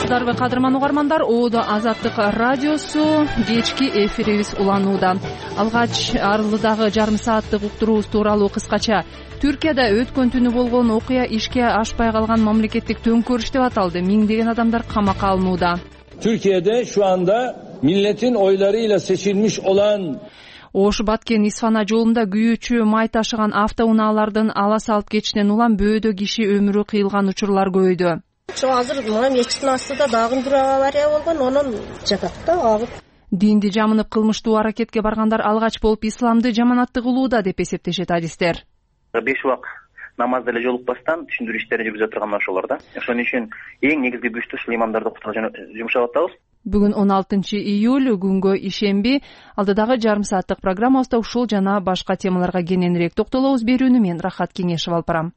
саламатсыздарбы кадырман угармандар, Оодо Азаттык радиосу кечки эфирибиз уланууда. Алгач Арлыдагы жарым сааттык уктуруубуз тууралуу кыскача. Түркияда өткөн түнү болгон окуя ишке ашпай калган мамлекеттик төңкөрүш деп аталды. Миңдеген адамдар камакка алынууда. Türkiye'de şu anda milletin oylarıyla seçilmiş olan Ош Баткен Исфана жолунда күйүүчү май ташыган автоунаалардын ала салып кетишинен улам бөөдө киши өмүрү кыйылган учурлар көбөйдү. Азыр мына мечиттин астында дагы бир авария болгон, онун жатат да агып. Динди жамынып кылмыштуу аракетке баргандар алгач болуп исламды жаманатты кылууда деп эсептешет адистер. 5 убак намазда эле жолукпастан түшүндүрүү иштерин жүргүзүп отурган ошолор да. Ошон үчүн эң негизги күчтү ушул имамдарды окутууга жумшап атабыз. Бүгүн 16 июль күнгө ишемби. Алдыдагы жарым сааттык программабызда ушул жана башка темаларга кененирээк токтолобуз. Берүүнү мен Рахат Кеңешев алып барам.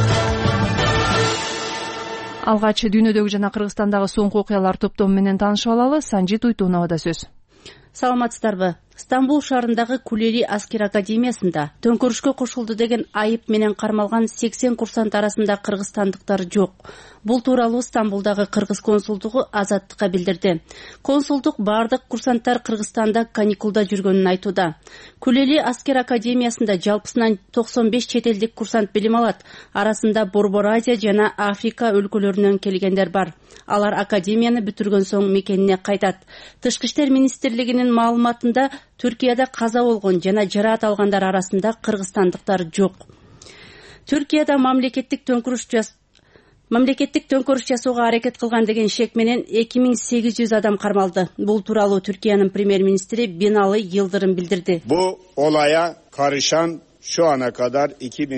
Алгач дүйнөдөгү жана Кыргызстандагы соңку окуялар топтому менен таанышып алалы. Санжит Уйтуновада сөз. Саламатсыздарбы. Стамбул шаарындагы Кулери аскер академиясында төңкөрүшкө кошулду деген айып менен кармалган 80 курсант арасында кыргызстандыктар жок. Бул тууралуу Стамбулдагы кыргыз консулдугу Азаттыкка билдирди. Консулдук бардык курсанттар Кыргызстанда каникулда жүргөнүн айтууда. Кулери аскер академиясында жалпысынан 95 чет элдик курсант билим алат. Арасында Борбор Азия жана Африка өлкөлөрүнөн келгендер бар. Алар академияны бүтүргөн соң мекенине кайтат. Тышкы иштер министрлигинин маалыматында Түркияда каза болгон жана жараат алгандар арасында кыргызстандыктар жок. Түркияда мамлекеттик төңкөрүш жасоого аракет кылган деген шек менен 2800 адам кармалды. Бул тууралуу Түркиянын премьер-министри Бинали Йылдырым билдирди. Bu olaya karışan şu ana kadar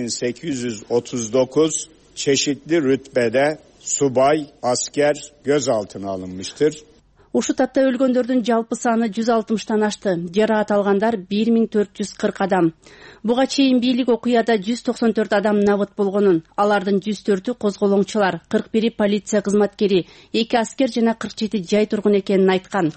2839 çeşitli rütbede subay, asker gözaltına alınmıştır. Ушул тапта өлгөндөрдүн жалпы саны 160тан ашты. Жараат алгандар 1440 адам. Буга чейин бийлик окуяда 194 адам набыт болгонун, алардын 104-ü козголоңчулар, 41-и полиция кызматкери, 2 аскер жана 47 жай тургун экенин айткан.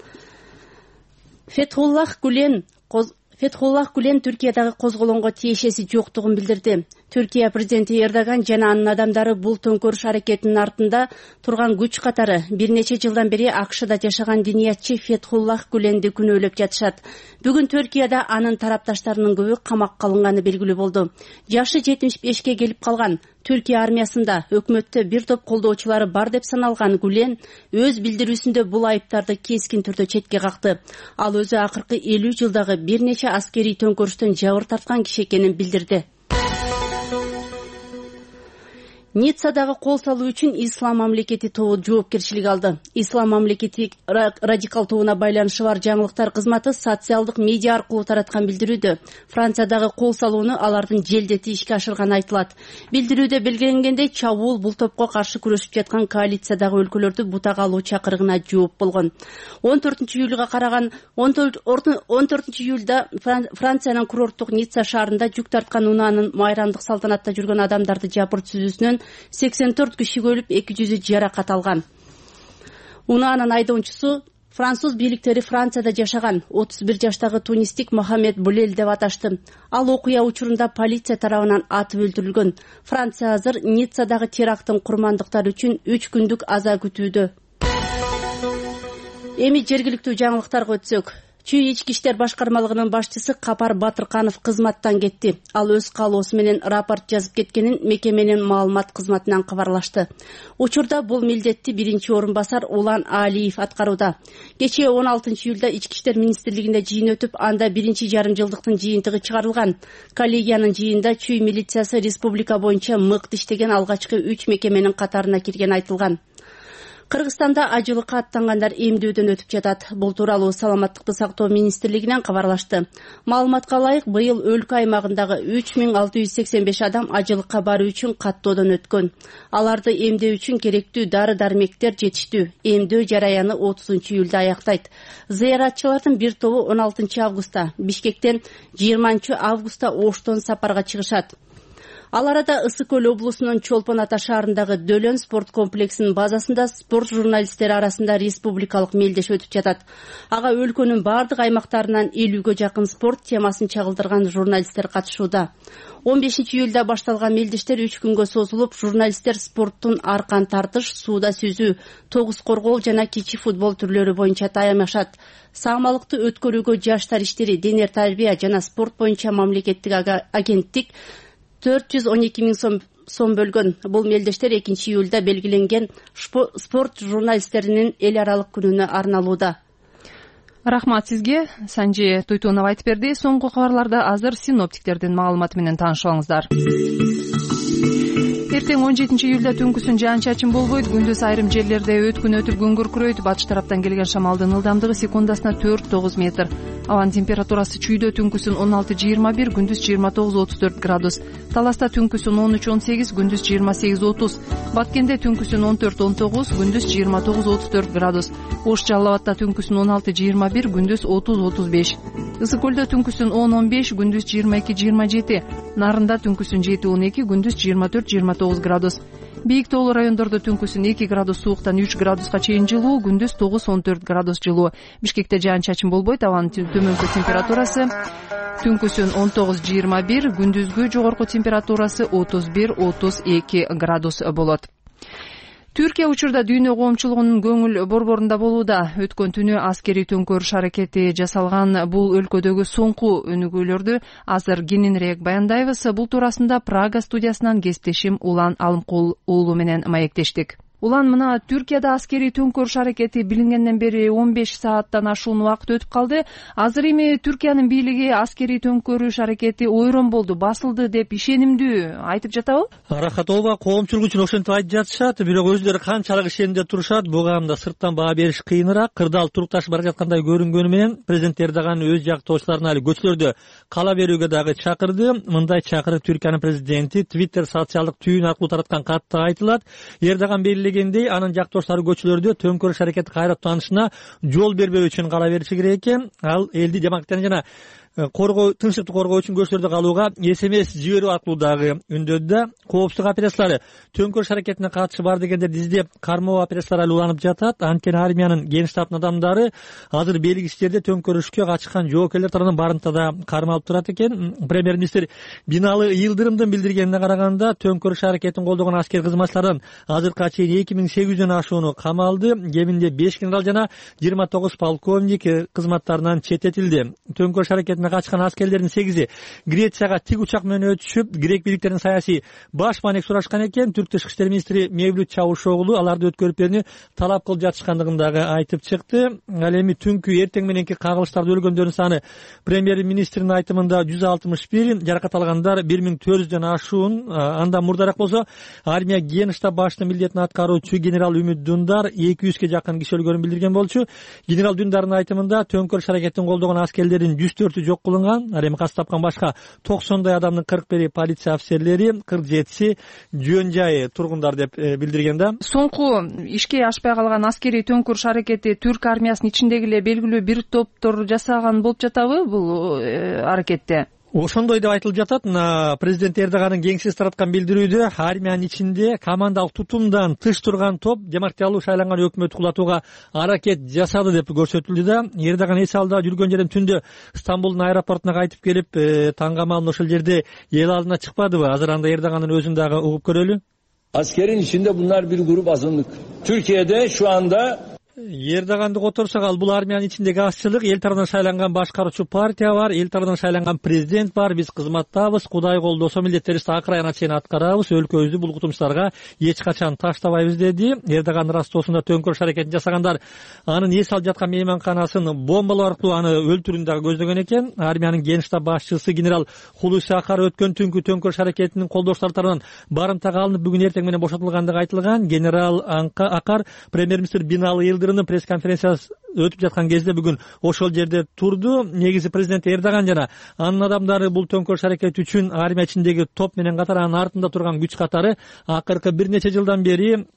Фетхуллах Гүлен Түркиядагы козголоңго тиешеси жоктугун билдирди. Түркия президенти Эрдоган жана анын адамдары бул төңкөрүш аракетинин артында турган күч катары бир нече жылдан бери АКШда жашаган диниятчы Фетхуллах Гүленди күнөөлөп жатышат. Бүгүн Түркияда анын тарапташтарынын көбү камакка алынганы белгилүү болду. Жашы 75ке келип калган. Түркия армиясында өкмөттө бир топ колдоочулары бар деп саналган Гүлен өз билдирүүсүндө бул айыптарды кескин түрдө четке какты. Ал өзү акыркы 50 жылдагы бир нече аскерий төңкөрүштөн жабыр тарткан киши экенин билдирди. Ниццадагы кол салуу үчүн Ислам мамлекети тобу жоопкерчилик алды. Ислам мамлекети радикал тобуна байланышы бар жаңылыктар кызматы социалдык медиа аркылуу тараткан билдирүүдө Франциядагы кол салууну алардын желдети ишке ашырганы айтылат. Билдирүүдө белгиленгендей, чабуул бул топко каршы күрөшүп жаткан коалициядагы өлкөлөрдү бутага алуу чакырыгына жооп болгон. 14 июлда Франциянын курорттук Ницца шаарында жүк тарткан унаанын майрамдык салтанатта жүргөн адамдарды жапырт сүзүүсүнөн 84 киши өлүп, 200 жаракат алган. Унаанын айдоочусу француз бийликтери Францияда жашаган 31 жаштагы тунистик Мохамед Булел деп аташты. Ал окуя учурунда полиция тарабынан атып өлтүрүлгөн. Франция азыр Ниццадагы теракттын курмандыктары үчүн 3 күндүк аза күтүүдө. Эми жергиликтүү жаңылыктарга өтсөк. Чүй ички иштер башкармалыгынын башчысы Капар Батырканов кызматтан кетти. Ал өз каалоосу менен рапорт жазып кеткенин мекеменин маалымат кызматынан кабарлашты. Учурда бул милдетти биринчи орун басар Улан Алиев аткарууда. Кечээ 16 июлда ички иштер министрлигинде жыйын өтүп, анда биринчи жарым жылдыктын жыйынтыгы чыгарылган. Коллегиянын жыйында Чүй милициясы республика боюнча мыкты иштеген алгачкы 3 мекеменин катарына кирген айтылган. Кыргызстанда ажылыкка аттангандар эмдөөдөн өтүп жатат. Бул тууралуу Саламаттыкты сактоо министрлигинен кабарлашты. Маалыматка ылайык, быйыл өлкө аймагындагы 3685 адам ажылыкка баруу үчүн каттоодон өткөн. Аларды эмдөө үчүн керектүү дары-дармектер жетиштүү. Эмдөө жараяны 30 июлда аяктайт. Зыяратчылардын бир тобу 16 августта, Бишкектен 20 августта Оштон сапарга чыгышат. Ал арада Ысык Көл облусунун Чолпон Ата шаарындагы Дөлөн спорт комплексинин базасында спорт журналисттери арасында республикалык мелдеш өтүп жатат. Ага өлкөнүн бардык аймактарынан 50гө жакын спорт темасын чагылдырган журналисттер катышууда. 15 июлда башталган мелдештер 3 күнгө созулуп, журналисттер спорттун аркан тартыш, сууда сүзүү, тогуз коргоо жана кичи футбол түрлөрү боюнча таямашат. Саамалыкты өткөрүүгө жаштар иштери, дене тарбия жана спорт боюнча мамлекеттик агенттик 412 миң сом бөлгөн. Бул мелдештер 2 июлда белгиленген спорт журналисттеринин эл аралык күнүнө арналууда. Рахмат сизге. Санжи Туйтунов айтып берди. Соңку кабарларда азыр синоптиктердин маалыматы менен таанышыңыздар. Эртең 17 июлда түнкүсүн жаан-чачын болбойт. Күндүз айрым жерлерде өткүн өтүп күн күркүрөйт. Батыш тараптан келген шамалдын ылдамдыгы секундасына 4-9 метр. Абанын температурасы чүйдө түнкүсүн 16-21, күндүз 29-34 градус. Таласта түнкүсүн 13-18, күндүз 28-30. Баткенде түнкүсүн 14-19, күндүз 29-34 градус. Ош Жалал Абадта түнкүсүн 16-21, күндүз 30-35. Ысык Көлдө түнкүсүн 10-15, күндүз 22-27. Нарында түнкүсүн 7-12, күндүз 24-29 градус. Бийик тоолуу райондордо түнкүсүн 2 градус сууктан 3 градуска чейин жылуу, күндүз 9-14 градус жылуу. Бишкекте жаан-чачын болбойт. Абанын төмөнкү температурасы түнкүсүн 19-21, күндүзгү жогорку температурасы 31-32 градус болот. Түркия учурда дүйнө коомчулугунун көңүл борборунда болууда. Өткөн түнү аскерий төңкөрүш аракети жасалган бул өлкөдөгү соңку өнүгүүлөрдү азыр кененирээк баяндайбыз. Бул туурасында Прага студиясынан кесиптешим Улан Алымкул уулу менен маектештик. Улан, мына Түркияда аскерий төңкөрүш аракети билингенден бери 15 сааттан ашуун убакыт өтүп калды. Азыр эми Түркиянын бийлиги аскерий төңкөрүш аракети ойрон болду, басылды деп ишенимдүү айтып жатабы? Рахат ооба, коомчулук үчүн ошентип айтып жатышат, бирок өздөрү канчалык ишенимде турушат, буга анда сырттан баа бериш кыйыныраак. Кырдаал турукташып бара жаткандай көрүнгөнү менен президент Эрдоган өз жактоочуларына али көчөлөрдө кала берүүгө дагы чакырды. Мындай чакырык Түркиянын президенти Twitter социалдык түйүн аркылуу тараткан катта айтылат. Эрдоган анын жактоочулары көчөлөрдө төңкөрүш аракети кайра аттанышына жол бербөө үчүн кала бериши керек экен. Ал элди демократияны жана тынчтыкты коргоо үчүн көчөлөрдө калууга SMS жиберүү аркылуу дагы үндөдү да. Коопсуздук операциялары төңкөрүш аракетине катышы бар дегендерди издеп кармоо операциялары уланып жатат. Анткени армиянын генштабынын адамдары азыр белгисиздерде төңкөрүшкө катышкан жоокерлер тарабынан барымтада кармалып турат экен. Премьер-министр Биналы Йылдырымдын билдиргенине караганда, төңкөрүш аракетин колдогон аскер кызматчылардан азыркыга чейин 2800дөн ашууну камалды. Кеминде 5 генерал жана 29 полковник кызматтарынан четтетилди. Төңкөрүш аракетине катышкан аскерлердин 8-и Грецияга тик учак менен өтүшүп, грек бийликтеринин саясий баш маанек сурашкан экен. Түрк тышкы иштер министри Мевлют Чавушоглу аларды өткөрүп талап кылып жатышкандыгын дагы айтып чыкты. Ал эми түнкү эртең мененки кагылыштарда өлгөндөрдүн саны премьер-министрдин айтымында 161, жаракат алгандар 1400дөн ашуун. Андан мурдараак болсо армия генштаб башчынын милдетин аткаруучу генерал Үмүт Дундар 200ге жакын киши өлгөнүн билдирген болчу. Генерал Дундардын айтымында төңкөрүш аракетин колдогон аскерлердин 104 жок кылынган. Ал эми кас тапкан башка 90дай адамдын 41 полиция офицерлери, 47си жөн жай тургундар деп билдирген да. Соңку ишке ашпай калган аскерий төңкөрүш аракети түрк армиясынын ичиндеги эле белгилүү бир топтор жасаган болуп жатабы бул аракетте? Ошондой деп айтылып жатат. Президент Эрдоганын кеңсеси тараткан билдирүүдө армиянын ичинде командалык тутумдан тыш турган топ демократиялуу шайланган өкмөт кулатууга аракет жасады деп көрсөтүлдү да. Эрдоган эс алда жүргөн жерден түндө Стамбулдун аэропортуна кайтып келип, таңга маалын ошол жерде эл алдына чыкпадыбы? Азыр анда Эрдогандын өзүн дагы угуп көрөлү. Askerin içinde bunlar bir grup azınlık. Türkiye'de şu anda Эрдоганды которсак, ал бул армиянын ичиндеги азчылык. Эл тарабынан шайланган башкаруучу партия бар, эл тарабынан шайланган президент бар. Биз кызматтабыз, Кудай колдосо милдеттерибизди акыр аягына чейин аткарабыз, өлкөбүздү бул кутумчуларга эч качан таштабайбыз деди. Эрдоган Ростовсунда төңкөрүш аракетин жасагандар анын эс алып жаткан мейманканасын бомбалоо аркылуу аны өлтүрүүнү дагы көздөгөн экен. Армиянын генштаб башчысы генерал Хулуси Акар өткөн түнкү төңкөрүш аракетинин колдоочулары тарабынан барымтага алынып, бүгүн эртең менен бошотулгандыгы айтылган. Генерал Акар премьер-министр Биналы Йылдырымдын пресс-конференциясы өтүп жаткан кезде бүгүн ошол жерде турду. Негизи президент Эрдоган жана анын адамдары бул төңкөрүш аракети үчүн армия ичиндеги топ менен катар анын артында турган күч катары акыркы бир нече жылдан бери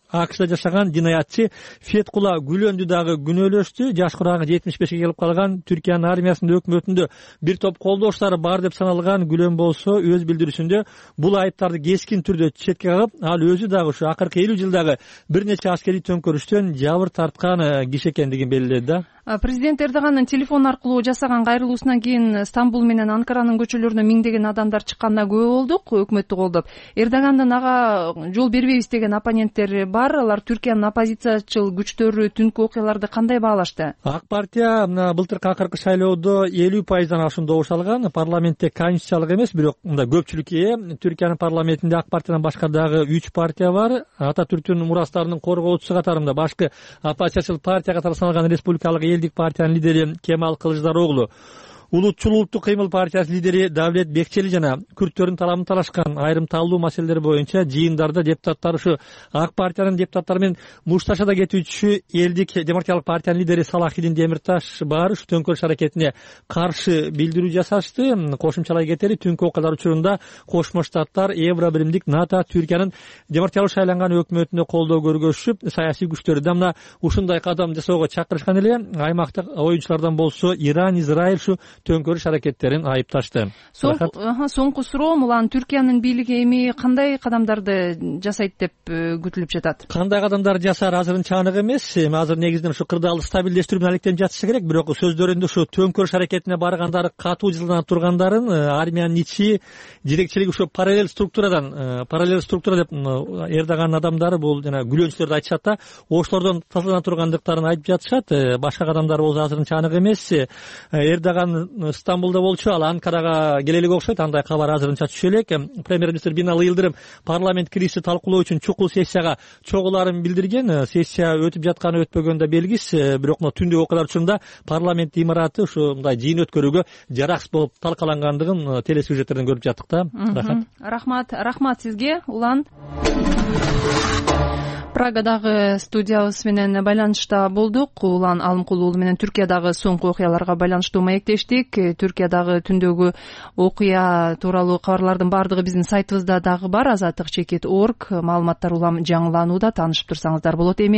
АКШда жашаган жинаятчы Феткула Гүлөндү дагы күнөөлөштү. Жаш курагы 75 келип калган Түркиянын армиясынын өкмөтүндө бир топ колдоштары бар деп саналган Гүлөн болсо өз билдирүүсүндө бул айыптарды кескин түрдө четке кагып, ал өзү дагы ушу акыркы 50 жылдагы бир нече аскерий төңкөрүштөн жабыр тарткан киши экендигин белгиледи да. Президент Эрдогандын телефон аркылуу жасаган кайрылуусунан кийин Стамбул менен Анкаранын көчөлөрүнө миңдеген адамдар чыкканына күбө болдук. Өкмөттү колдоп Эрдогандын ага жол бербейбиз деген оппоненттери бар. Алар Түркиянын оппозициячыл күчтөрү түнкү окуяларды кандай баалашты? ак партия былтыркы акыркы шайлоодо 50% ашуун добуш алган. Парламентте конституциялык эмес, бирок мындай көпчүлүккө ээ. Түркиянын парламентинде ак партиядан башка дагы 3 партия бар. Ататүрктүн мурастарынын коргоочусу катарында башкы оппозициячыл партия катары саналган республикалык элдик партиянын лидери Кемал Кылычдароглу, Улутчул улуттук кыймыл партиясынын лидери Давлет Бекчели жана күрттөрдүн талабын талашкан айрым талдуу маселелер боюнча жыйындарда депутаттар ушу ак партиянын депутаттары менен мушташада кетүүчү элдик демократиялык партиянын лидери Салахидин Демирташ бар ушу төңкөрүш аракетине каршы билдирүү жасашты. Кошумчалай кетели, түнкү окуялар учурунда Кошмо Штаттар Евро биримдик НАТО Түркиянын демократиялык шайланган өкмөтүнө колдоо көргөзүшүп, саясий күчтөрү да мына ушундай кадам жасоого чакырышкан эле. Аймактык оюнчулардан болсо Иран, Израиль ушу төңкөрүш аракеттерин айыпташты. Соңку суроом, улан Түркиянын бийлиги эми кандай кадамдарды жасайт деп күтүлүп жатат? Кандай кадамдар жасар азырынча анык эмес. Азыр негизинен ушу кырдаалды стабилдештирүүнү алектенип жатышы керек, бирок сөздөрүндө ушу төңкөрүш аракетине баргандары катуу жылдана тургандарын, армиянын ичи жетекчилиги ушу параллель структура деп Эрдогандын адамдары бул жана күлөнчүлөрдү айтышат да, ошолордон тазалана тургандыктарын айтып жатышат. Башка кадамдар болсо азырынча анык эмес. Эрдоган Стамбулда болчу, ал Анкарага келелик окшойт, андай кабар азырынча түшө элек. Премьер-министр Бинали Йылдырым парламент кирişи талкуулоо үчүн чукул сессияга чогуларын билдирген. Сессия өтүп жатканы өтпөгөнү да белгисиз, бирок түндүк окуялар учурунда парламент имараты ушундай жыйын өткөрүүгө жараксыз болуп талкалангандыгын телесюжеттерден көрүп жаттык да. Рахмат сизге, Улан. Прагадагы студиябыз менен байланышта болдук. Улан Алымкулуу менен Түркиядагы соңку окуяларга байланыштуу маектештик. Түркиядагы түндөгү окуя тууралуу кабарлардын баардыгы биздин сайтыбызда дагы бар, azattik.org. Маалыматтар улам жаңыланууда, таанышып турсаңыздар болот. Эми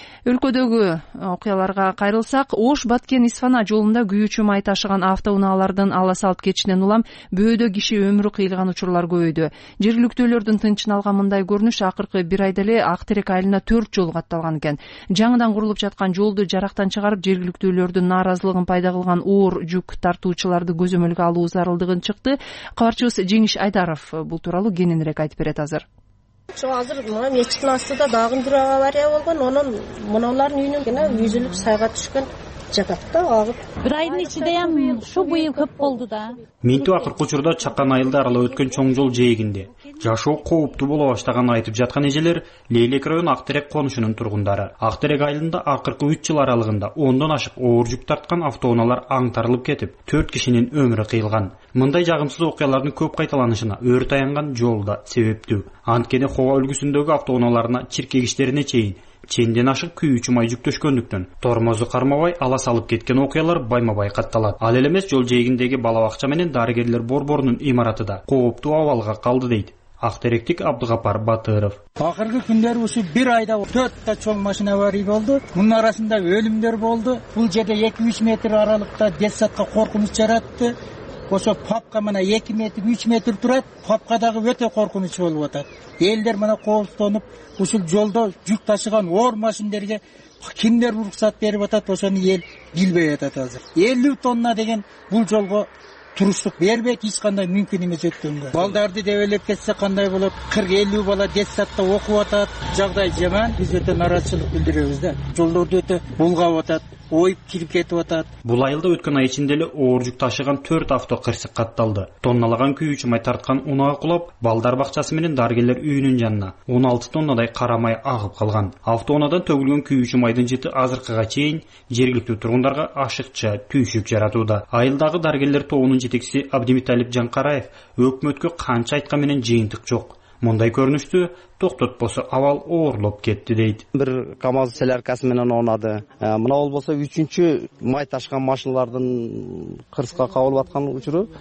өлкөдөгү окуяларга кайрылсак, Ош-Баткен Исфана жолунда күйүүчү май ташыган автоунаалардын ала салып кетишинен улам бөөдө киши өмүрү кыйылган учурлар көбөйдү. Жергиликтүүлөрдүн тынчын алган мындай көрүнүш акыркы бир айда эле Актерек айылына 4 жолу катталган экен. Жаңыдан курулуп жаткан жолду жарактан чыгарып, жергиликтүүлөрдүн нааразылыгын пайда кылган оор жүк тартуучуларды көзөмөлгө алуу зарылдыгын чыкты. Кабарчыбыз Жеңиш Айдаров бул тууралуу кененирээк айтып берет азыр. Азыр мына мечиттин астында дагы бир авария болгон. Онун муналардын үйүнөн үзүлүп сайга түшкөн жатат да, агып. Бир айдын ичинде ham ушу быйыл көп болду да. Миту акыркы учурда Чакан айылда аралап өткөн чоң жол жээгинде жашоо кооптуу боло баштаган айтып жаткан эжелер Лейлек район Актерек конушунун тургундары. Актерек айылында акыркы 3 жыл аралыгында 10дон ашык оор жүк тарткан автоунаалар аңтарылып кетип, 4 кишинин өмүрү кыйылган. Мындай жагымсыз окуялардын көп кайталанышына өрт аянган жол да себептүү. Анткени Хова өлкөсүндөгү автоунааларына чиркегичтерине чейинден ашык күйүүчү май жүктөшкөндүктөн тормозу кармабай ала салып кеткен окуялар байма-бай катталат. Ал эле эмес, жол жээгиндеги балабакча менен дарыгерлер борборунун имараты да кооптуу абалга калды дейт Актеректик Абдыгапар Батыров. Акыркы күндөрү ушу бир айда 4 та чоң машина авария болду. Мунун арасында өлүмдөр болду. Бул жерде 2-3 метр аралыкта детсадка коркунуч жаратты. Ошо папка мына 2 метр, 3 метр турат. Папкадагы өтө коркунуч болуп атат. Элдер мына кооптонуп, ушул жолдо жүк ташыган оор машиналерге кимдер уруксат берип атат, ошону эл билбей атат азыр. 50 тонна деген бул жолго туруштук бербейт, эч кандай мүмкүн эмес өткөнгө. Балдарды дебелеп кетсе кандай болот? 40-50 бала детсадта окуп атат. Жагдай жаман. Биз өтө нааразычылык билдиребиз да. Жолдорду өтө булгап атат. Ойып кирип кетип атат. Бул айылда өткөн ай ичинде эле оор жүк ташыган 4 авто кырсык катталды. Тонналаган күйүүчү май тарткан унаа кулап, балдар бакчасы менен дарыгерлер үйүнүн жанына 16 тоннадай кара май агып калган. Автоунадан төгүлгөн күйүүчү майдын жыты азыркыга чейин жергиликтүү тургундарга ашыкча түйшүк жаратууда. Айылдагы дарыгерлер тобунун жетекчиси Абдимиталип Жанкараев өкмөткө канча айткан менен жыйынтык жок. Мындай көрүнүштү токтотпосо абал оорлоп кетти дейт. Бир КАМАЗ селяркасы менен оонады. Мына болбосо 3-чү май ташкан машиналардын кырсыкка кабылып аткан учуру.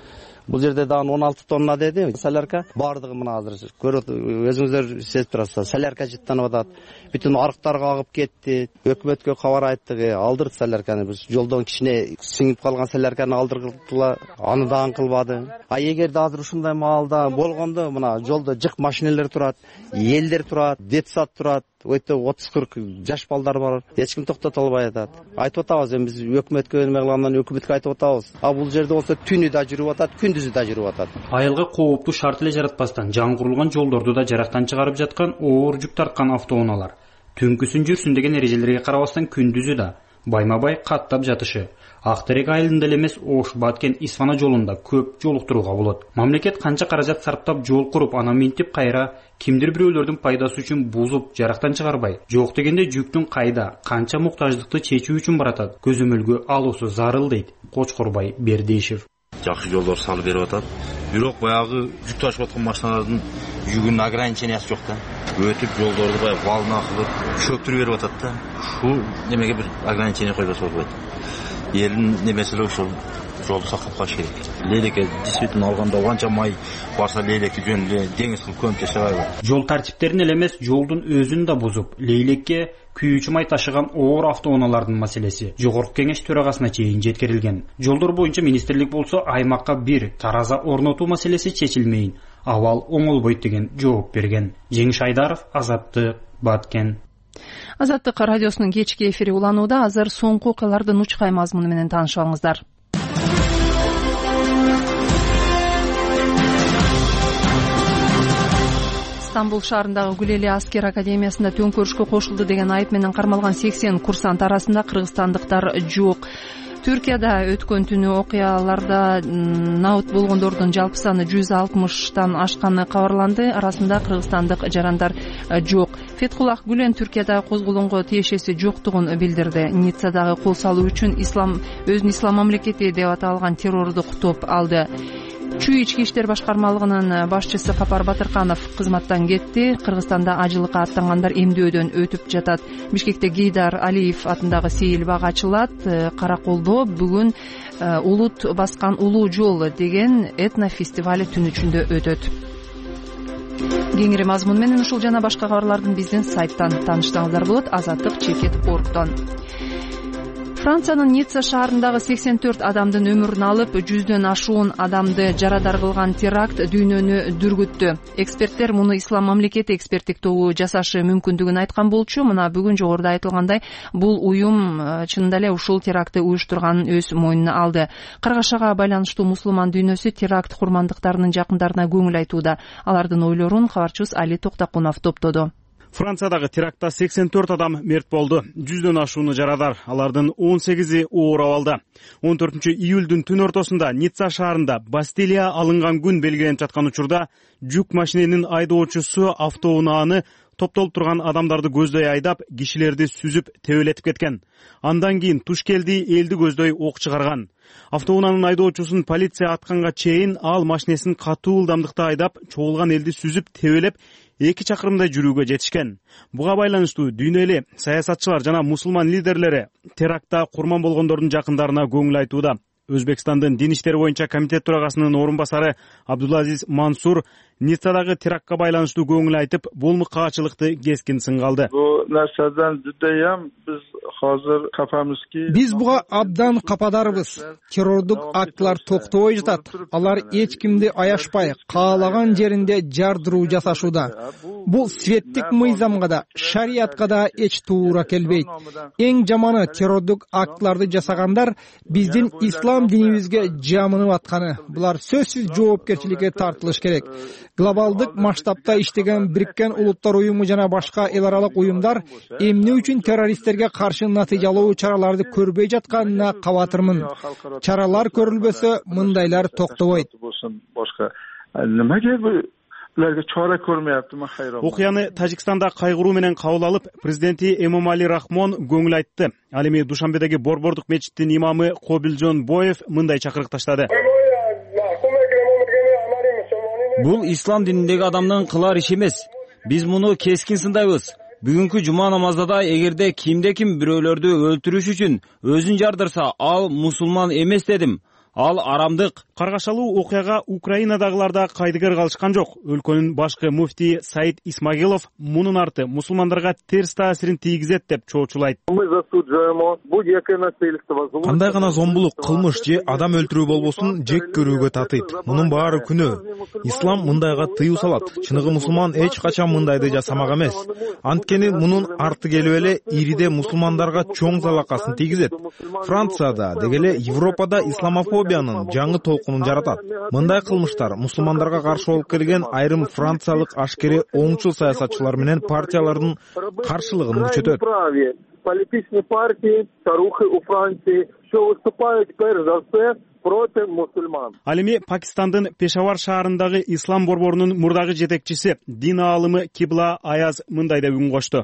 Бул жерде дагы 16 тонна деди. Солярка бардыгы мына азыр көрөт, өзүңүздөр сезип турасыздар. Солярка жыттанып атат. Бүтүн арыктарга агып кетти. Өкмөткө кабар айттык, алдырды солярканы. Биз жолдон кичине сиңип калган солярканы алдырдылар. Аны да кылбады. А эгерде азыр ушундай маалда болгондо мына жолдо жык машиналер турат, элдер турат, детсад турат. Өйтө 30-40 жаш балдар бар. Эч ким токтото албай атат. Айтып атабыз, биз өкмөткө эме кылгандан өкмөткө айтып атабыз. А бул жерде болсо түнү да жүрүп атат, күндүзү да жүрүп атат. Айылга кооптуу шарт эле жаратпастан жаңгырылган жолдорду да жарактан чыгарып жаткан оор жүк тарткан автоунаалар. Түнкүсүн жүрсүн деген эрежелерге карабастан күндүзү да байма-бай каттап жатышы. Актерек айылында эле эмес, Ош-Баткен Исфана жолунда көп жолуктурууга болот. Мамлекет канча каражат сарптап жол куруп, анан минтип кайра кимдир бирөөлөрдүн пайдасы үчүн бузуп, жарактан чыгарбай, жок дегенде жүктүн кайда, канча муктаждыкты чечүү үчүн баратат. Көзөмөлгө алуусу зарыл дейт Кочкорбай Бердешев. Жакшы жолдор салып берип атат. Бирок баягы жүк ташып аткан машиналардын жүгүнүн ограничениясы жок да. Өтүп жолдорду баягы валына кылып шөктүрүп берип атат да. Шу немеге бир ограничение койбосо болбойт. Элдин немеси ошол жолду сактап калыш керек. Лейлеке действительно алганда канча май барса лейлекти жөн эле деңиз кылып көмүп ташабайбы. Жол тартиптерин эле эмес, жолдун өзүн да бузуп, лейлекке күйүүчү май ташыган оор автоунаалардын маселеси жогорку кеңеш төрагасына чейин жеткирилген. Жолдор боюнча министрлик болсо аймакка бир тараза орнотуу маселеси чечилмейин, абал оңолбойт деген жооп берген. Жеңиш Айдаров, Азаттык, Баткен. Азаттык радиосунун кечки эфири уланууда. Азыр соңку окуялардын учкай мазмуну менен таанышып алыңыздар. Стамбул шаарындагы Гүлели аскер академиясында төңкөрүшкө кошулду деген айып менен кармалган 80 курсант арасында кыргызстандыктар жок. Түркияда өткөн түнү окуяларда набыт болгондордун жалпы саны 160тан ашканы кабарланды. Арасында кыргызстандык жарандар жок. Фетхуллах Гүлен Түркияда козголонго тиешеси жоктугун билдирди. Ниццадагы кол салуу үчүн өзүн ислам мамлекети деп аталган террорду куттуп алды. Чүй ички иштер башкармалыгынын башчысы Капар Батырканов кызматтан кетти. Кыргызстанда ажылыкка аттангандар эмдөөдөн өтүп жатат. Бишкекте Гейдар Алиев атындагы сейил бак ачылат. Караколдо бүгүн улут баскан улуу жол деген этнофестиваль түн ичинде өтөт. Кеңири мазмун менен ушул жана башка кабарлардын биздин сайттан тааныштырыңыздар болот. Azattik.org. Франциянын Ницца шаарындагы 84 адамдын өмүрүн алып, 100дөн ашуун адамды жарадар кылган теракт дүйнөнү дүргүттү. Эксперттер муну ислам мамлекети эксперттик тобу жасашы мүмкүндүгүн айткан болчу. Мына бүгүн жогоруда айтылгандай, бул уюм чынында эле ушул терактты уюштурганын өз мойнуна алды. Каргашага байланыштуу мусулман дүйнөсү теракт курмандыктарынын жакындарына көңүл айтууда. Алардын ойлорун кабарчыбыз Али Токтакунов топтоду. Франциядагы терактта 84 адам мерт болду. 100дөн ашууну жарадар. Алардын 18и оор абалда. 14-июлдүн түн ортосунда Ницца шаарында Бастилия алынган күн белгиленип жаткан учурда жүк машиненин айдоочусу автоунааны топтолуп турган адамдарды көздөй айдап, кишилерди сүзүп тебелетип кеткен. Андан кийин туш келди, элди көздөй ок чыгарган. Автоунаанын айдоочусун полиция атканга чейин ал машинесин катуу ылдамдыкта айдап, чогулган элди сүзүп тебелеп 2 чакырымдай жүрүүгө жетишкен. Буга байланыштуу дүйнө эле саясатчылар жана мусулман лидерлери терактта курман болгондордун жакындарына көңүл айтууда. Өзбекстандын дин иштери боюнча комитет төрагасынын орун басары Абдулазиз Мансур Ниццадагы терактка байланыштуу көңүл айтып, бул мыкаачылыкты кескин сынга алды. Бу нерседен жудайам биз азыр капамызки. Биз буга абдан кападарбыз. Террордук актылар токтобой жатат. Алар эч кимди аяшпай, каалаган жеринде жардыруу жасашууда. Бул светтик мыйзамга да, шариятка да эч туура келбейт. Эң жаманы террордук актыларды жасагандар биздин ислам динибизге жамынып атканы. Булар сөзсүз жоопкерчиликке тартылыш керек. Глобалдык масштабта иштеген Бириккен Улуттар уюму жана башка эл аралык уюмдар эмне үчүн террористтерге каршы натыйжалуу чараларды көрбөй жатканына кабатырмын. Чаралар көрүлбөсө мындайлар токтобойт. Окуяны Тажикстанда кайгыруу менен кабыл алып, президенти Эмомали Рахмон көңүл айтты. Ал эми Душанбедеги Борбордук мечиттин имамы Кобилжон Боев мындай чакырык таштады. Бул ислам диніндегі адамдын кылар иши эмес. Биз муну кескин сындайбыз. Бүгүнкү жума намазда да эгерде кимде-ким бирөөлөрдү өлтүрүш үчүн өзүн жардырса, ал мусулман эмес дедим. ал арамдык. Каргашалуу окуяга Украинадагылар да кайдыгер калышкан жок. Өлкөнүн башкы муфтии Саид Исмагилов мунун арты мусулмандарга терс таасирин тийгизет деп чоочулайт. Кандай гана зомбулук, кылмыш же адам өлтүрүү болбосун жек көрүүгө татыйт. Мунун баары күнөө. Ислам мындайга тыюу салат. Чыныгы мусулман эч качан мындайды жасамак эмес. Анткени мунун арты келип эле ириде мусулмандарга чоң залакасын тийгизет. Францияда дегеле Европада исламофобиянын жаңы толкунун жаратат. Мындай кылмыштар мусулмандарга каршы болуп келген айрым франциялык ашкери оңчул саясатчылар менен партиялардын каршылыгын күчөтөт. Политичные партии, старухи у Франции, что выступают перш за все против мусульман. Ал эми Пакистандын Пешавар шаарындагы ислам борборунун мурдагы жетекчиси, дин аалымы Кибла Аяз мындай деп үн кошту.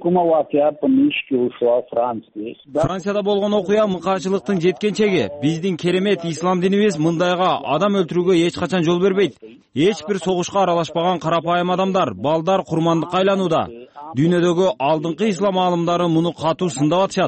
Францияда болгон окуя мыкаачылыктын жеткенчеги. Биздин керемет ислам динибиз мындайга адам өлтүрүүгө эч качан жол бербейт. Эч бир согушка аралашпаган карапайым адамдар, балдар курмандыкка айланууда. Дүйнөдөгү алдыңкы ислам аалымдары муну катуу сындап атышат.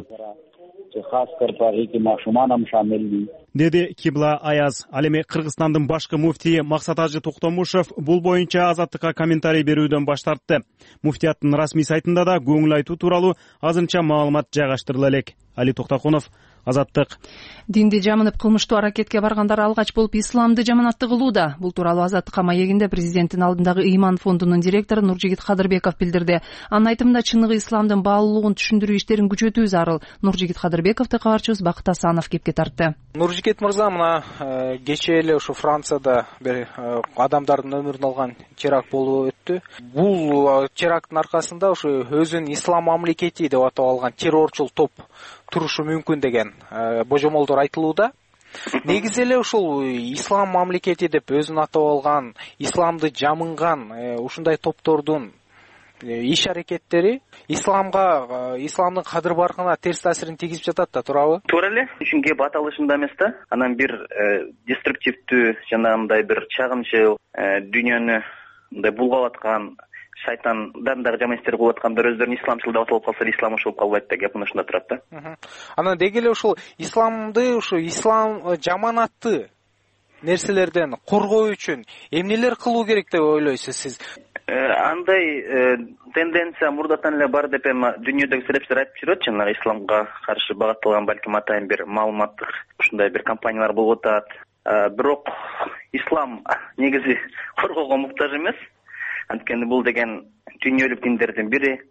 Деди Кибла Аяз. Ал эми Кыргызстандын башкы муфтии Максат Ажы Токтомушев бул боюнча Азаттыкка комментарий берүүдөн баш тартты. Муфтияттын расмий сайтында да көңүл айтуу тууралуу азырынча маалымат жайгаштырыла элек. Али Токтокунов, Азаттык. Динди жамынып кылмыштуу аракетке баргандар алгач болуп исламды жаманатты кылууда. Бул тууралуу Азаттыкка маегинде президенттин алдындагы ыйман фондунун директору Нуржигит Кадырбеков билдирди. Анын айтымында чыныгы исламдын баалуулугун түшүндүрүү иштерин күчөтүү зарыл. Нуржигит Кадырбековду кабарчыбыз Бакыт Асанов кепке тартты. Нуржигит мырза, мына кечээ эле ушу Францияда бир адамдардын өмүрүн алган теракт болуп өттү. Бул теракттын аркасында ушу өзүн ислам мамлекети деп атап алган террорчул топ турушу мүмкүн деген божомолдор айтылууда. Негизи эле ушул ислам мамлекети деп өзүн атап алган, исламды жамынган ушундай топтордун иш аракеттери исламдын кадыр баркына терс таасирин тийгизип жатат да, туурабы? Туура эле. Үчүн кеп аталышында эмес да. Анан бир деструктивдүү, жанагындай бир чагымчыл дүйнөнү мындай булгап аткан шайтандан дагы жаман иштер кылып аткандар өздөрүн исламчыл деп аталып калса, исламчыл болуп калбайт да, кеп мына ушунда турат да. Анан деги эле ушул исламды, ушу ислам жаманатты нерселерден коргоо үчүн эмнелер кылуу керек деп ойлойсуз сиз? Андай тенденция мурдатан эле бар деп эми дүйнөдөгү серепчилер айтып жүрөт, жанагы исламга каршы багытталган балким атайын бир маалыматтык ушундай бир компаниялар болуп атат. Бирок ислам негизи коргоого муктаж эмес. Анткени бул деген дүйнөлүк диндердин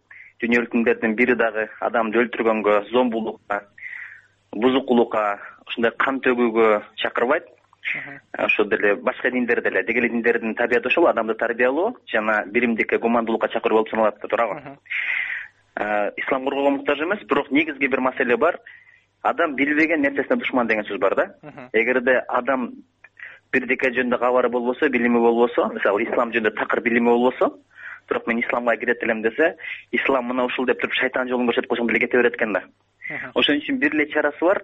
бири дагы адамды өлтүргөнгө, зомбулукка, бузукулукка, ушундай кан төгүүгө чакырбайт. Ошол деле башка диндер деле, дегеле диндердин табияты ошол, адамды тарбиялоо жана биримдикке, гумандуулукка чакыруу болуп саналат да, туурабы? Ислам коргоого муктаж эмес, бирок негизги бир маселе бар. Адам билбеген нерсесине душман деген сөз бар да. Эгерде адам бирдеке жөнүндө кабары болбосо, билими болбосо, мисалы ислам жөнүндө такыр билими болбосо, бирок мен исламга кирет элем десе, ислам мына ушул деп туруп шайтан жолун көрсөтүп койсоң деле кете берет экен да. Ошон үчүн бир эле чарасы бар.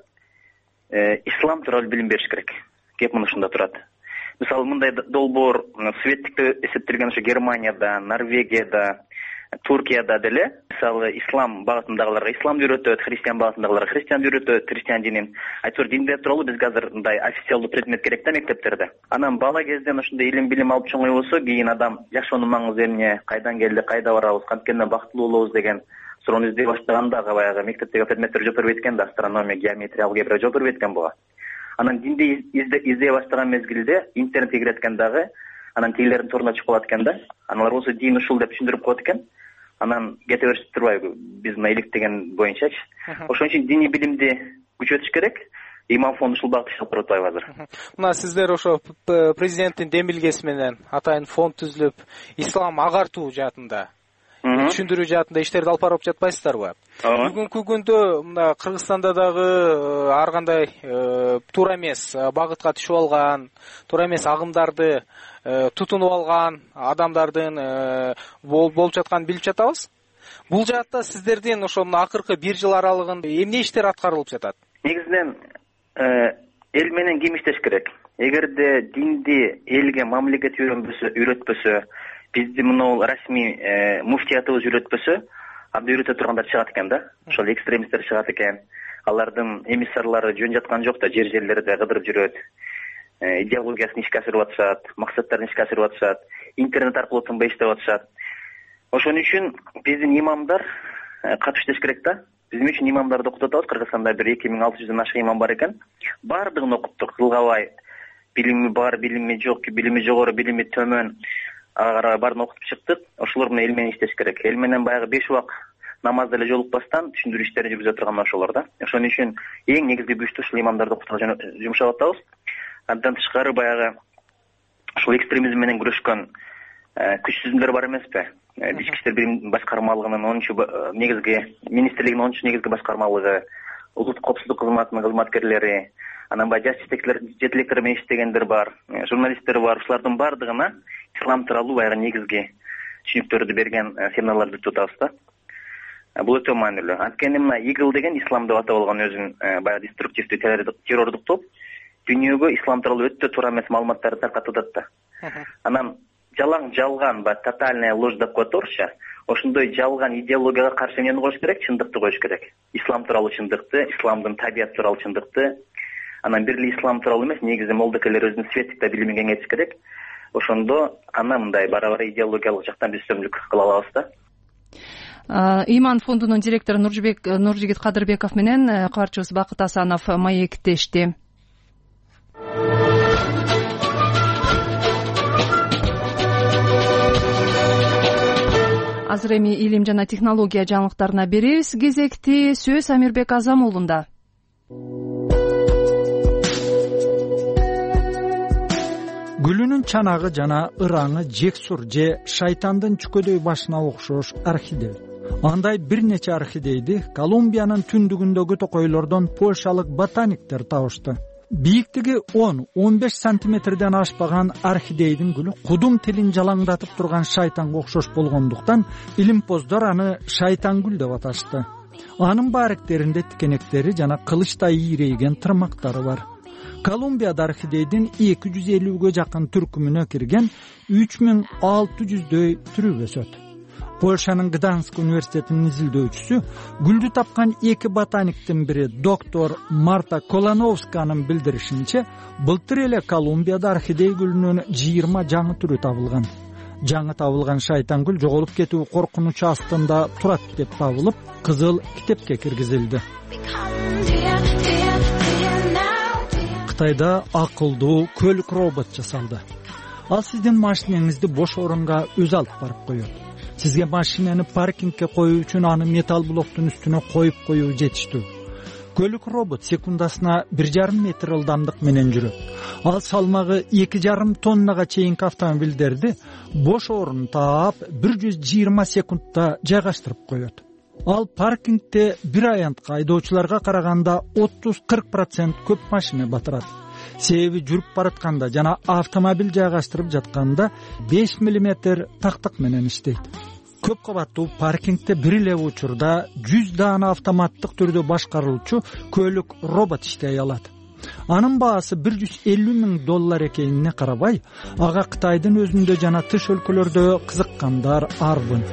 Ислам тууралуу билим бериш керек. Кеп мына ушунда турат. Мисалы мындай долбоор светтикте эсептелген ошо Германияда, Норвегияда, Туркияда деле, мисалы ислам багытындагыларга исламды үйрөтөт, христиан багытындагыларга христианды үйрөтөт, христиан динин. Айтор диндер тууралуу бизге азыр мындай официалдуу предмет керек да мектептерде. Анан бала кезден ошондой илим билим алып чоңой болсо, кийин адам жашоонун маңызы эмне, кайдан келди, кайда барабыз, канткен бактылуу болобуз деген суроону издей баштаганда баягы мектептеги предметтер жооп бербейт экен да, астрономия, геометрия, алгебра жооп бербейт экен буга. Анан динди издей баштаган мезгилде интернетке кирет экен дагы, анан тегилердин торунда чыгып калат экен да. Аналар болсо дин ушул деп түшүндүрүп коет экен. Анан кете беришип турбайбы биз мына иликтеген боюнчачы. Ошон үчүн диний билимди күчөтүш керек. Ыйман фонду ушул багытта иштеп атпайбы азыр. Мына сиздер ошо президенттин демилгеси менен атайын фонд түзүлүп, ислам агартуу жаатында, түшүндүрүү жаатында иштерди алып барып жатпайсыздарбы? Бүгүнкү күндө мына Кыргызстанда дагы ар кандай туура эмес багытка түшүп алган, туура эмес агымдарды тутунуп алган адамдардын болуп жатканын билип жатабыз. Бул жаатта сиздердин ошо акыркы 1 жыл аралыгында эмне иштер аткарылып жатат? Негизинен эл менен ким иштеш керек? Эгерде динди элге мамлекет үйрөтпөсө, бизди мына расмий муфтиятыбыз үйрөтпөсө, анда үйрөтө тургандар чыгат экен да. Ошол экстремисттер чыгат экен. алардын эмиссарлары жөн жаткан жок да, жерлерде кыдырып жүрөт, идеологиясын ишке ашырып атышат, максаттарын ишке ашырып атышат, интернет аркылуу тынбай иштеп атышат. Ошон үчүн биздин имамдар катыш иштеш керек да. Биздин үчүн имамдарды окутуп атабыз. Кыргызстанда бир 2600 ашык имам бар экен. Бардыгын окуттук. Кылгабай, билими бар, билими жок, билими жогору, билими төмөн, ага карабай баарын окутуп чыктык. Ошолор менен эл менен иштеш керек. Эл менен баягы 5 убак намазды эле жолукпастан түшүндүрүү иштерин жүргүзө турган ошолор да. Ошон үчүн эң негизги күчтү ушул имамдарды окутууга жумшап атабыз. Андан тышкары баягы ушул экстремизм менен күрөшкөн күч түзүмдөр бар эмеспи? Ички иштер башкармалыгынын 10 негизги министрлигинин 10 негизги башкармалыгы, улуттук коопсуздук кызматынын кызматкерлери, анан баягы жаш жетелектер менен иштегендер бар, журналисттер бар. Ушулардын бардыгына ислам тууралуу баягы негизги түшүнүктөрдү берген семиналарды өтүп атабыз да. Бул өтө маанилүү. Анткени мына ИГИЛ деген ислам деп атап алган өзүн баягы деструктивдүү террордук топ дүйнөгө ислам тууралуу өтө туура эмес маалыматтарды таркатып атат да. Анан жалган ба тотальная ложь деп коет орусча. Ошондой жалган идеологияга каршы эмнени коюш керек? Чындыкты коюш керек. Ислам тууралуу чындыкты, исламдын табияты тууралуу чындыкты. Анан бир эле ислам тууралуу эмес, негизи молдокелер өзүнүн светтик билимин кеңейтиш керек. Ошондо анан мындай бара-бара идеологиялык жактан үстөмдүк кыла алабыз да. Иман фондунун директору Нуржигит Кадырбеков менен кабарчыбыз Бакыт Асанов маектешти. Азыр эми илим жана технология жаңылыктарына беребиз. Кезекти сөз Амирбек Азамуулунда. Гүлүнүн чанагы жана ыраңы жексур же шайтандын чүкөдөй башына окшош орхидей. Андай бир нече орхидейди Колумбиянын түндүгүндөгү токойлордон польшалык ботаниктер табышты. Бийиктиги 10-15 сантиметрден ашпаган орхидейдин гүлү кудум тилин жалаңдатып турган шайтанга окшош болгондуктан илимпоздор аны шайтан гүл деп аташты. Анын баректеринде тикенектери жана кылычтай ийрейген тырмактары бар. Колумбияда орхидейдин 250ге жакын түркүмүнө кирген 3600дөй түрү өсөт. Польшанын Гданьск университетинин изилдөөчүсү гүлдү тапкан эки ботаниктин бири доктор Марта Колановсканын билдиришинче, былтыр эле Колумбияда орхидей гүлүнүн 20 жаңы түрү табылган. Жаңы табылган шайтан гүл жоголуп кетүү коркунучу астында турат деп табылып, кызыл китепке киргизилди. Кытайда акылдуу көлүк робот жасалды. Ал сиздин машинеңизди бош орунга өзү алып барып коет. Сизге машинени паркингге коюу үчүн аны металл блоктун үстүнө коюп коюу жетиштүү. Көлүк робот секундасына 1,5 метр ылдамдык менен жүрөт. Ал салмагы 2,5 тоннага чейинки автомобилдерди бош орун таап 120 секундта жайгаштырып коет. Ал паркингде бир аянтка айдоочуларга караганда 30-40% көп машина батырат. Себеби жүрүп баратканда жана автомобиль жайгаштырып жатканда 5 мм тактык менен иштейт. Көп кабаттуу паркингде бир эле учурда 100 даана автоматтык түрдө башкарылчу көлүк робот иштей алат. Анын баасы $150,000 экенине карабай, ага Кытайдын өзүндө жана тыш өлкөлөрдө кызыккандар арбын.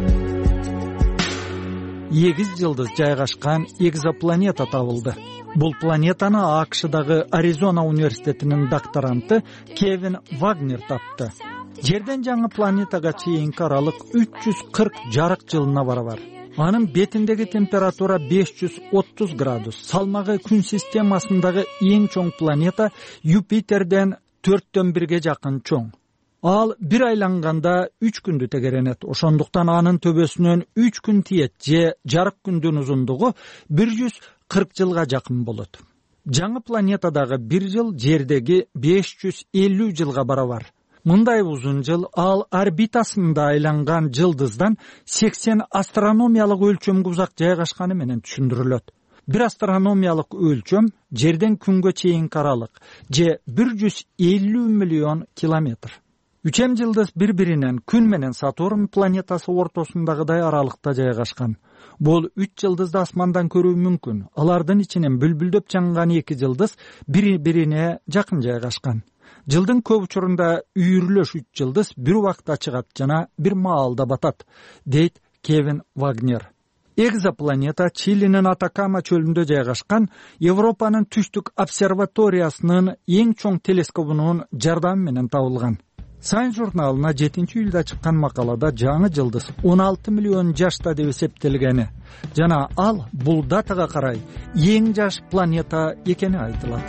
Эгиз жылдыз жайгашкан экзопланета табылды. Бул планетаны АКШдагы Аризона университетинин докторанты Кевин Вагнер тапты. Жерден жаңы планетага чейинки аралык 340 жарык жылына барабар. Анын бетиндеги температура 530 градус. Салмагы күн системасындагы эң чоң планета Юпитерден 4/1 жакын чоң. Ал бир айланганда 3 күндү тегеренет. Ошондуктан анын төбөсүнөн 3 күн тиет же жарык күндүн узундугу 140 жылга жакын болот. Жаңы планетадагы 1 жыл жердеги 550 жылга барабар. Мындай узун жыл ал орбитасында айланган жылдыздан 80 астрономиялык өлчөмгө узак жайгашканы менен түшүндүрүлөт. Бир астрономиялык өлчөм жерден күнгө чейинки аралык же 150 миллион километр. Үчем жылдыз бири-биринен күн менен Сатурн планетасы ортосундагыдай аралыкта жайгашкан. Бул 3 жылдызды асмандан көрүү мүмкүн. Алардын ичинен бүлбүлдөп жанган 2 жылдыз бири-бирине жакын жайгашкан. Жылдын көп учурунда үйүрлөш 3 жылдыз бир убакта чыгат жана бир маалда батат, дейт Кевин Вагнер. Экзопланета Чилинин Атакама чөлүндө жайгашкан Европанын түштүк обсерваториясынын эң чоң телескобунун жардамы менен табылган. Science журналына 7-июлда чыккан макалада жаңы жылдыз 16 миллион жашта деп эсептелгени жана ал бул датага карай эң жаш планета экени айтылат.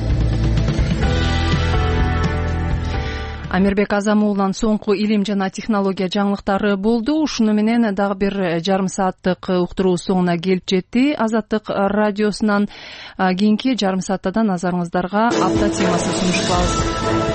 Амирбек Азамуулунун соңку илим жана технология жаңылыктары болду. Ушуну менен дагы бир жарым сааттык уктуруу соңуна келип жетти. Азаттык радиосунан кийинки жарым сааттада назарыңыздарга апта темасы сунуш кылабыз.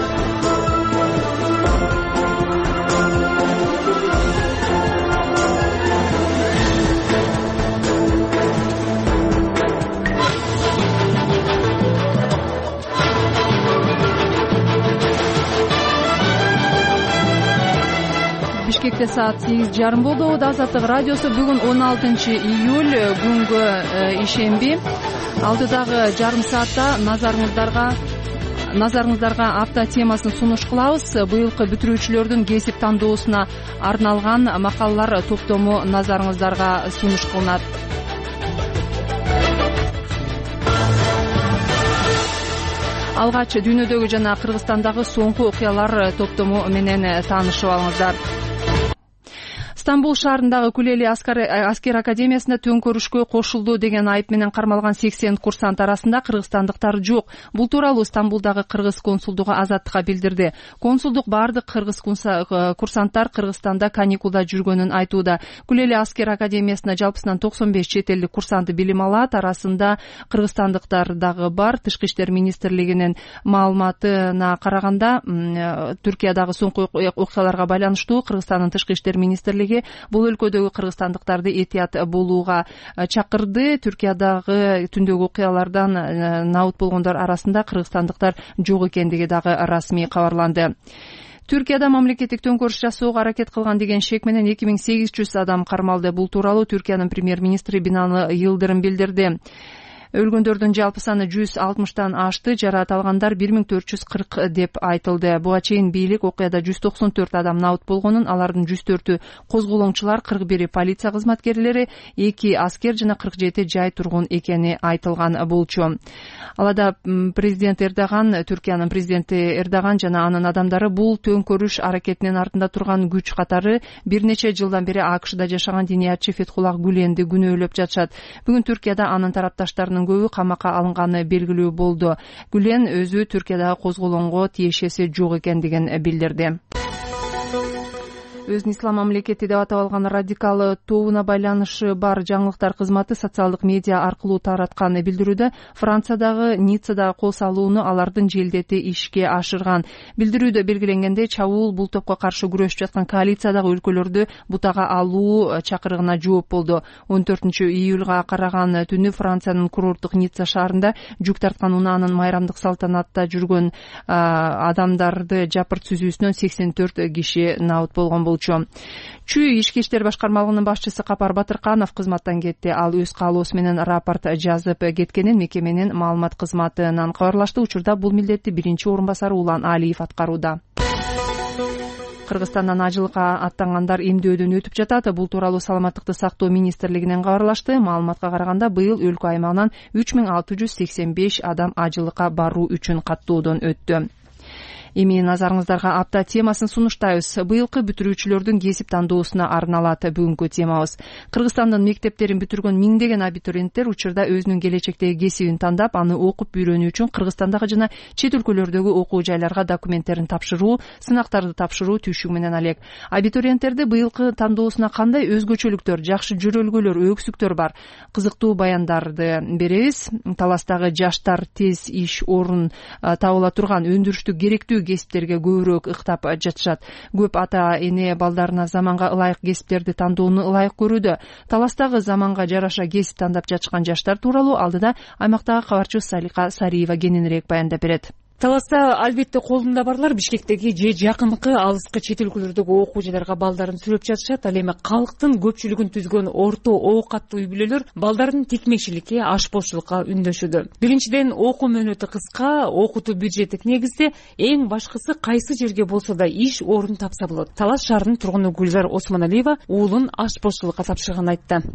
Бишкекте саат 8:30 болду. Азаттык радиосу бүгүн 16 июль күнгө ишемби. Алдыдагы жарым саатта назарыңыздарга апта темасын сунуш кылабыз. Быйылкы бүтүрүүчүлөрдүн кесип тандоосуна арналган макалалар топтому назарыңыздарга сунуш кылынат. Алгач дүйнөдөгү жана Кыргызстандагы соңку окуялар топтому менен таанышып алыңыздар. Стамбул шаарындагы Кулели аскер академиясында төңкөрүшкө кошулду деген айып менен кармалган 80 курсант арасында кыргызстандыктар жок. Бул тууралуу Стамбулдагы кыргыз консулдугу Азаттыкка билдирди. Консулдук бардык кыргыз курсанттар Кыргызстанда каникулда жүргөнүн айтууда. Кулели аскер академиясында жалпысынан 95 чет элдик курсант билим алат. Арасында кыргызстандыктар дагы бар. Тышкы иштер министрлигинин маалыматына караганда, Түркиядагы соңку окуяларга байланыштуу Кыргызстандын тышкы иштер министрлиги бул өлкөдөгү кыргызстандыктарды этият болууга чакырды. Түркиядагы түндөгү окуялардан набыт болгондор арасында кыргызстандыктар жок экендиги дагы расмий кабарланды. Түркияда мамлекеттик төңкөрүш жасоого аракет кылган деген шек менен 2800 адам кармалды. Бул тууралуу Түркиянын премьер-министри Бинали Йылдырым билдирди. Өлгөндөрдүн жалпы саны 160 ашты, жараат алгандар 1440 деп айтылды. Буга чейин бийлик окуяда 194 адам набыт болгонун, алардын 104-ü козголоңчулар, 41 полиция кызматкерлери, 2 аскер жана 47 жай тургун экени айтылган болчу. Алада президент Эрдоган, Түркиянын президенти Эрдоган жана анын адамдары бул төңкөрүш аракетинин артында турган күч катары бир нече жылдан бери АКШда жашаган диниятчы Фетхуллах Гүленди күнөөлөп жатышат. Бүгүн Түркияда анын тарапташтарынын көбү камакка алынганы белгилүү болду. Гүлен өзү Түркиядагы козголоңго тиешеси жок экендигин билдирди. Өзүн ислам мамлекети деп атап алган радикал тобуна байланышы бар жаңылыктар кызматы социалдык медиа аркылуу тараткан билдирүүдө Франциядагы Ниццада кол салууну алардын желдети ишке ашырган. Билдирүүдө белгиленгендей, чабуул бул топко каршы күрөшүп жаткан коалициядагы өлкөлөрдү бутага алуу чакырыгына жооп болду. 14-июлга караган түнү Франциянын курорттук Ницца шаарында жүк тарткан унаанын майрамдык салтанатта жүргөн адамдарды жапырт сүзүүсүнөн 84 киши набыт болгон болчу. Чүй ички иштер башкармалыгынын башчысы Капар Батырканов кызматтан кетти. Ал өз каалоосу менен рапорт жазып кеткенин мекеменин маалымат кызматынан кабарлашты. Учурда бул милдетти биринчи орун басары Улан Алиев аткарууда. Кыргызстандан ажылыкка аттангандар эмдөөдөн өтүп жатат. Бул тууралуу саламаттыкты сактоо министрлигинен кабарлашты. Маалыматка караганда, быйыл өлкө аймагынан 3685 адам ажылыкка баруу үчүн каттоодон өттү. Эми назарыңыздарга апта темасын сунуштайбыз. Быйылкы бүтүрүүчүлөрдүн кесип тандоосуна арналат бүгүнкү темабыз. Кыргызстандын мектептерин бүтүргөн миңдеген абитуриенттер учурда өзүнүн келечектеги кесибин тандап, аны окуп үйрөнүү үчүн Кыргызстандагы жана чет өлкөлөрдөгү окуу жайларга документтерин тапшыруу, сынактарды тапшыруу түйшүгү менен алек. Абитуриенттерди быйылкы тандоосуна кандай өзгөчөлүктөр, жакшы жөрөлгөлөр, өксүктөр бар? Кызыктуу баяндарды беребиз. Таластагы жаштар тез иш орун табыла турган өндүрүштү керектүү кесиптерге көбүрөөк ыктап жатышат. Көп ата эне балдарына заманга ылайык кесиптерди тандоону ылайык көрүүдө. Таластагы заманга жараша кесип тандап жатышкан жаштар тууралуу алдыда аймактагы кабарчыбыз Салика Сариева кененирээк баяндап берет. Таласта албетте колунда барлар Бишкектеги же жакынкы алыскы чет өлкөлөрдөгү окуу жайларга балдарын сүрөп жатышат. Ал эми калктын көпчүлүгүн түзгөн орто оокаттуу үй бүлөлөр балдарын текмекчиликке, ашпозчулукка үндөшүүдө. Биринчиден, окуу мөөнөтү кыска, окутуу бюджеттик негизде, эң башкысы кайсы жерге болсо да иш орун тапса болот. Талас шаарынын тургуну Гүлзар Осмоналиева уулун ашпозчулукка тапшырганын айтты.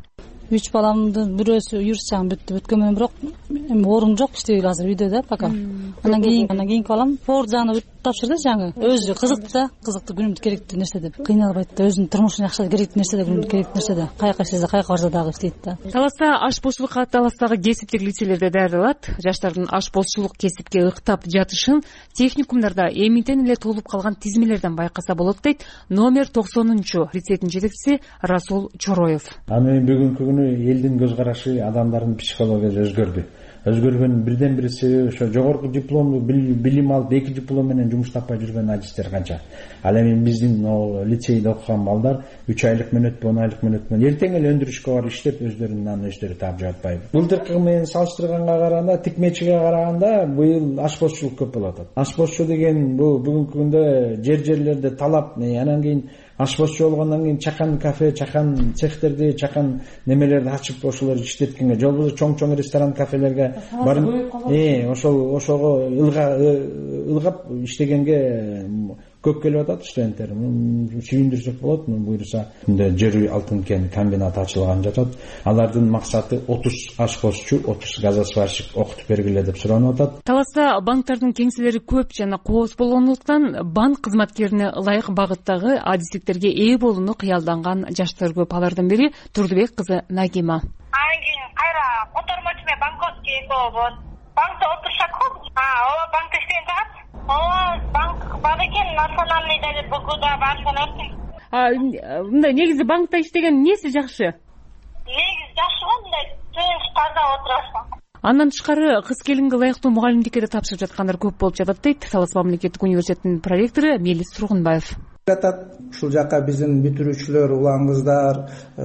3 баламдын бирөөсү юрсаң бүткөн менен бирок орун жок иштебейли азыр үйдө да пока. Анан кийинки балам форзаны тапшырды жаңы. Өзү кызыктуу күнүмдүк керектүү нерсе деп. Кыйналбайт да, өзүнүн турмушуна жакшы керектүү нерсе да, күнүмдүк керектүү нерсе да. Каяка иштесе, каяка барса дагы иштейт да. Таласта ашпозчулукка таластагы кесиптик лицейлерде даярдалат. Жаштардын ашпозчулук кесипке ыктап жатышын техникумдарда эмитен эле толуп калган тизмелерден байкаса болот дейт номер 90 лицейдин жетекчиси Расул Чороев. Аны бүгүнкү күнү элдин көз карашы, адамдардын психологиясы өзгөрдү. Өзгөргөн бирден бир себеби ошо жогорку дипломду билим алып 2 диплом менен жумуш таппай жүргөн адистер канча. Ал эми биздин лицейде окуган балдар 3 айлык мөөнөт, 10 айлык мөөнөт менен эртең эле өндүрүшкө барып иштеп өздөрүнүн өздөрү таап жатпайбы. Былтыркы менен салыштырганга караганда, тикмечиге караганда быйыл ашпозчулук көп болуп атат. Ашпозчу деген бул бүгүнкү күндө жерлерде талап, анан кийин ашпозчу болгондон кийин чакан кафе, чакан цехтерди, чакан немелерди ачып ошолор иштеткенге, же болбосо чоң ресторан, кафелерге барып, ошого ылгап иштегенге көп келип атат студенттер. Сүйүндүрсөк болот, буюрса жер алтын кен комбинаты ачылган жатат. Алардын максаты 30 ашпозчу, 30 газосварщик окутуп бергиле деп суранып атат. Таласта банктардын кеңселери көп жана кооз болгондуктан банк кызматкерине ылайык багыттагы адистиктерге ээ болууну кыялданган жаштар көп. Алардын бири Турдубек кызы Нагима. Анан кийин кайра котормочу менен банковский болот. Банкта отурушат го. Ооба банкта иштеген жагат. Банк бар экен, национальный деп БГда барсанат. Мындай негизи банкта иштеген эмнеси жакшы? Негизи жакшы го, мындай тынч таза отурасың. Андан тышкары кыз келинге ылайыктуу мугалимдикке да тапшырып жаткандар көп болуп жатат дейт Талас мамлекеттик университетинин проректору Мелис Тургунбаев. Ушул жака биздин бүтүрүүчүлөр, улан кыздар,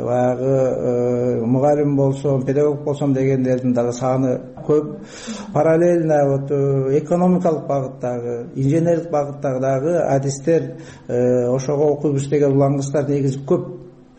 баягы мугалим болсом, педагог болсом дегендердин дагы саны көп. Параллельно экономикалык багыттагы, инженерлик багыттагы дагы адистер ошого окуп иштеген улан кыздар негизи көп.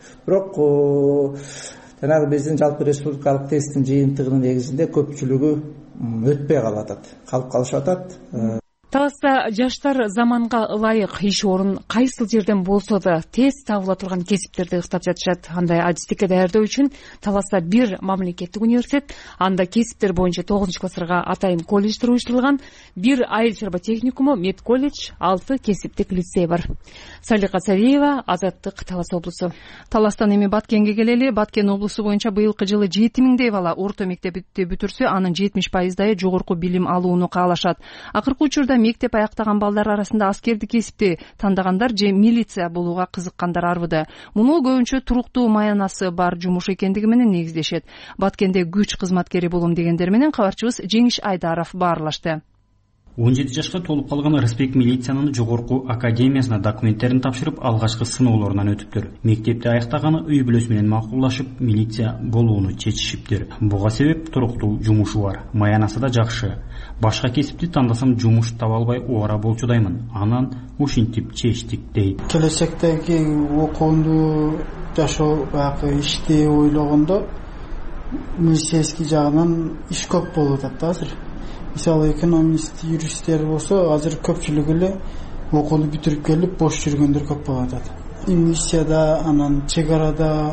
Бирок жанагы биздин жалпы республикалык тесттин жыйынтыгынын негизинде көпчүлүгү өтпөй калып атат, калып калышып атат. Таласта жаштар заманга ылайык иш орун кайсыл жерден болсо да тез табыла турган кесиптерди ыктап жатышат. Андай адистикке даярдоо үчүн Таласта бир мамлекеттик университет, анда кесиптер боюнча 9-классырга атайын колледждер уюштурулган, бир айыл чарба техникуму, мед колледж, 6 кесиптик лицей бар. Салика Сариева, Азаттык, Талас облусу. Таластан эми Баткенге келели. Баткен облусу боюнча быйылкы жылы 7000дей бала орто мектепти бүтүрсө, анын 70% жогорку билим алууну каалашат. Акыркы учурда мектеп аяктаган балдар арасында аскердик кесипти тандагандар же милиция болууга кызыккандар арбыды. Муну көбүнчө туруктуу маянасы бар жумуш экендиги менен негиздешет. Баткенде күч кызматкери болом дегендер менен кабарчыбыз Жеңиш Айдаров баарлашты. 17 жашка толуп калган Рысбек милициянын жогорку академиясына документтерин тапшырып, алгачкы сыноолорунан өтүптүр. Мектепти аяктаганы үй бүлөсү менен макулдашып, милиция болууну чечишиптир. Буга себеп туруктуу жумушу бар. Маянасы да жакшы. Башка кесипти тандасам жумуш таба албай оора болчудаймын. Анан ушинтип чечтик дейт. Келечектеги окуунду жашоо баягы ишти ойлогондо милицейский жагынан иш көп болуп атат да азыр. Мисалы экономист, юристтер болсо, азыр көпчүлүгү эле окууну бүтүрүп келип бош жүргөндөр көп болуп атат. Миссияда, анан чек арада,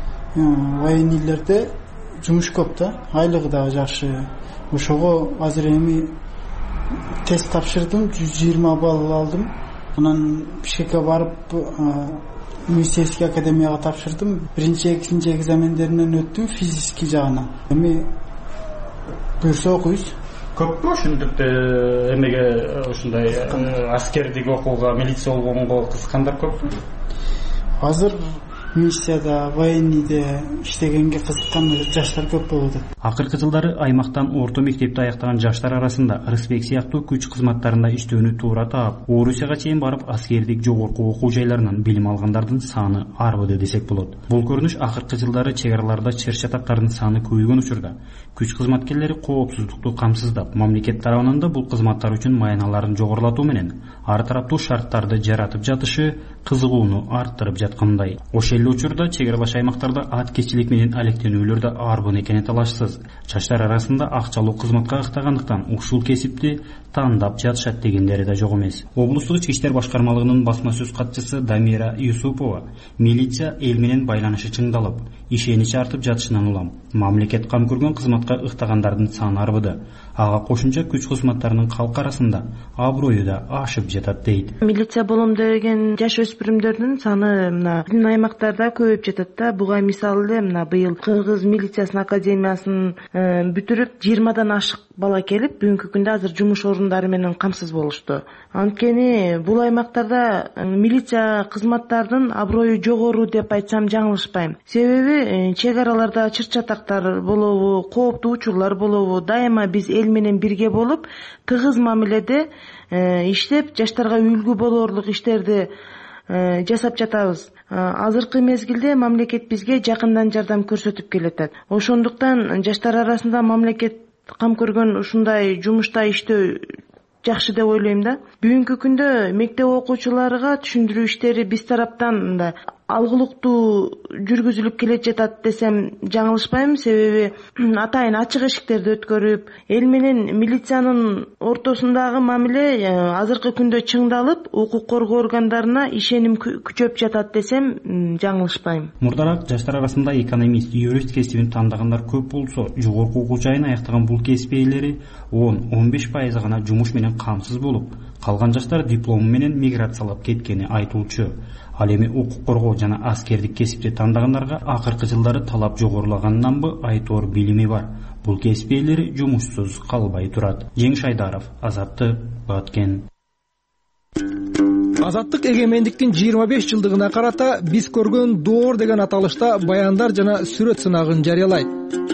военныйлерде жумуш көп да, айлыгы да жакшы. Ошого азыр эми тест тапшырдым, 120 балл алдым. Анан Бишкекке барып милицейский академияга тапшырдым. Биринчи, экинчи экзамендеринен өттүм физический жагынан. Эми буюрса окуйбуз. Көппү ушинтипти эмеге ушундай аскердик окууга, милиция болгонго кызыккандар көппү? Азыр миссияда, военныйде иштегенге кызыккан жаштар көп болуп атат. Акыркы жылдары аймактан орто мектепти аяктаган жаштар арасында Рысбек сыяктуу күч кызматтарында иштөөнү туура таап, Орусияга чейин барып аскердик жогорку окуу жайларынан билим алгандардын саны арбыды десек болот. Бул көрүнүш акыркы жылдары чек араларда чыр-чатактардын саны көбөйгөн учурда күч кызматкерлери коопсуздукту камсыздап, мамлекет тарабынан да бул кызматтар үчүн маяналарын жогорулатуу менен ар тараптуу шарттарды жаратып жатышы кызыгууну арттырып жаткандай. Ошол учурда чек аралаш аймактарда аткечилик менен алектенүүлөр да арбын экени талашсыз. Жаштар арасында акчалуу кызматка ыктагандыктан ушул кесипти тандап жатышат дегендери да жок эмес. Облустук ички иштер башкармалыгынын басма сөз катчысы Дамира Юсупова милиция эл менен байланышы чыңдалып, ишенич артып жатышынан улам мамлекет кам көргөн кызматка ыктагандардын саны арбыды. Ага кошумча күч кызматтарынын калк арасында аброю да ашып жатат дейт. Милиция болом деген жаш өспүрүмдөрдүн саны мына биздин аймактарда көбөйүп жатат да. Буга мисалы эле мына быйыл Кыргыз милициясынын академиясын бүтүрүп 20дан ашык бала келип бүгүнкү күндө азыр жумуш орундары менен камсыз болушту. Анткени бул аймактарда милиция кызматтардын аброю жогору деп айтсам жаңылышпайм. Себеби чек араларда чыр-чатактар болобу, кооптуу учурлар болобу, дайыма биз эл менен бирге болуп, тыгыз мамиледе иштеп, жаштарга үлгү болорлук иштерди жасап жатабыз. Азыркы мезгилде мамлекет бизге жакындан жардам көрсөтүп келатат. Ошондуктан жаштар арасында мамлекет кам көргөн ушундай жумушта иштөө жакшы деп ойлойм да. Бүгүнкү күндө мектеп окуучуларга түшүндүрүү иштери биз тараптан алгылыктуу жүргүзүлүп келе жатат десем жаңылышпайм. Себеби атайын ачык эшиктерди өткөрүп, эл менен милициянын ортосундагы мамиле азыркы күндө чыңдалып, укук коргоо органдарына ишеним күчөп жатат десем жаңылышпайм. Мурдараак жаштар арасында экономист, юрист кесибин тандагандар көп болсо, жогорку окуу жайын аяктаган бул кесип ээлери 10-15% гана жумуш менен камсыз болуп, калган жаштар диплому менен миграциялап кеткени айтылчу. Ал эми укук коргоо жана аскердик кесипти тандагандарга акыркы жылдары талап жогорулаганданбы айтор билими бар. Бул кесип ээлери жумушсуз калбай турат. Жеңиш Айдаров, Азаттык, Баткен. Азаттык эгемендиктин 25 жылдыгына карата биз көргөн доор деген аталышта баяндар жана сүрөт сынагын жарыялайт.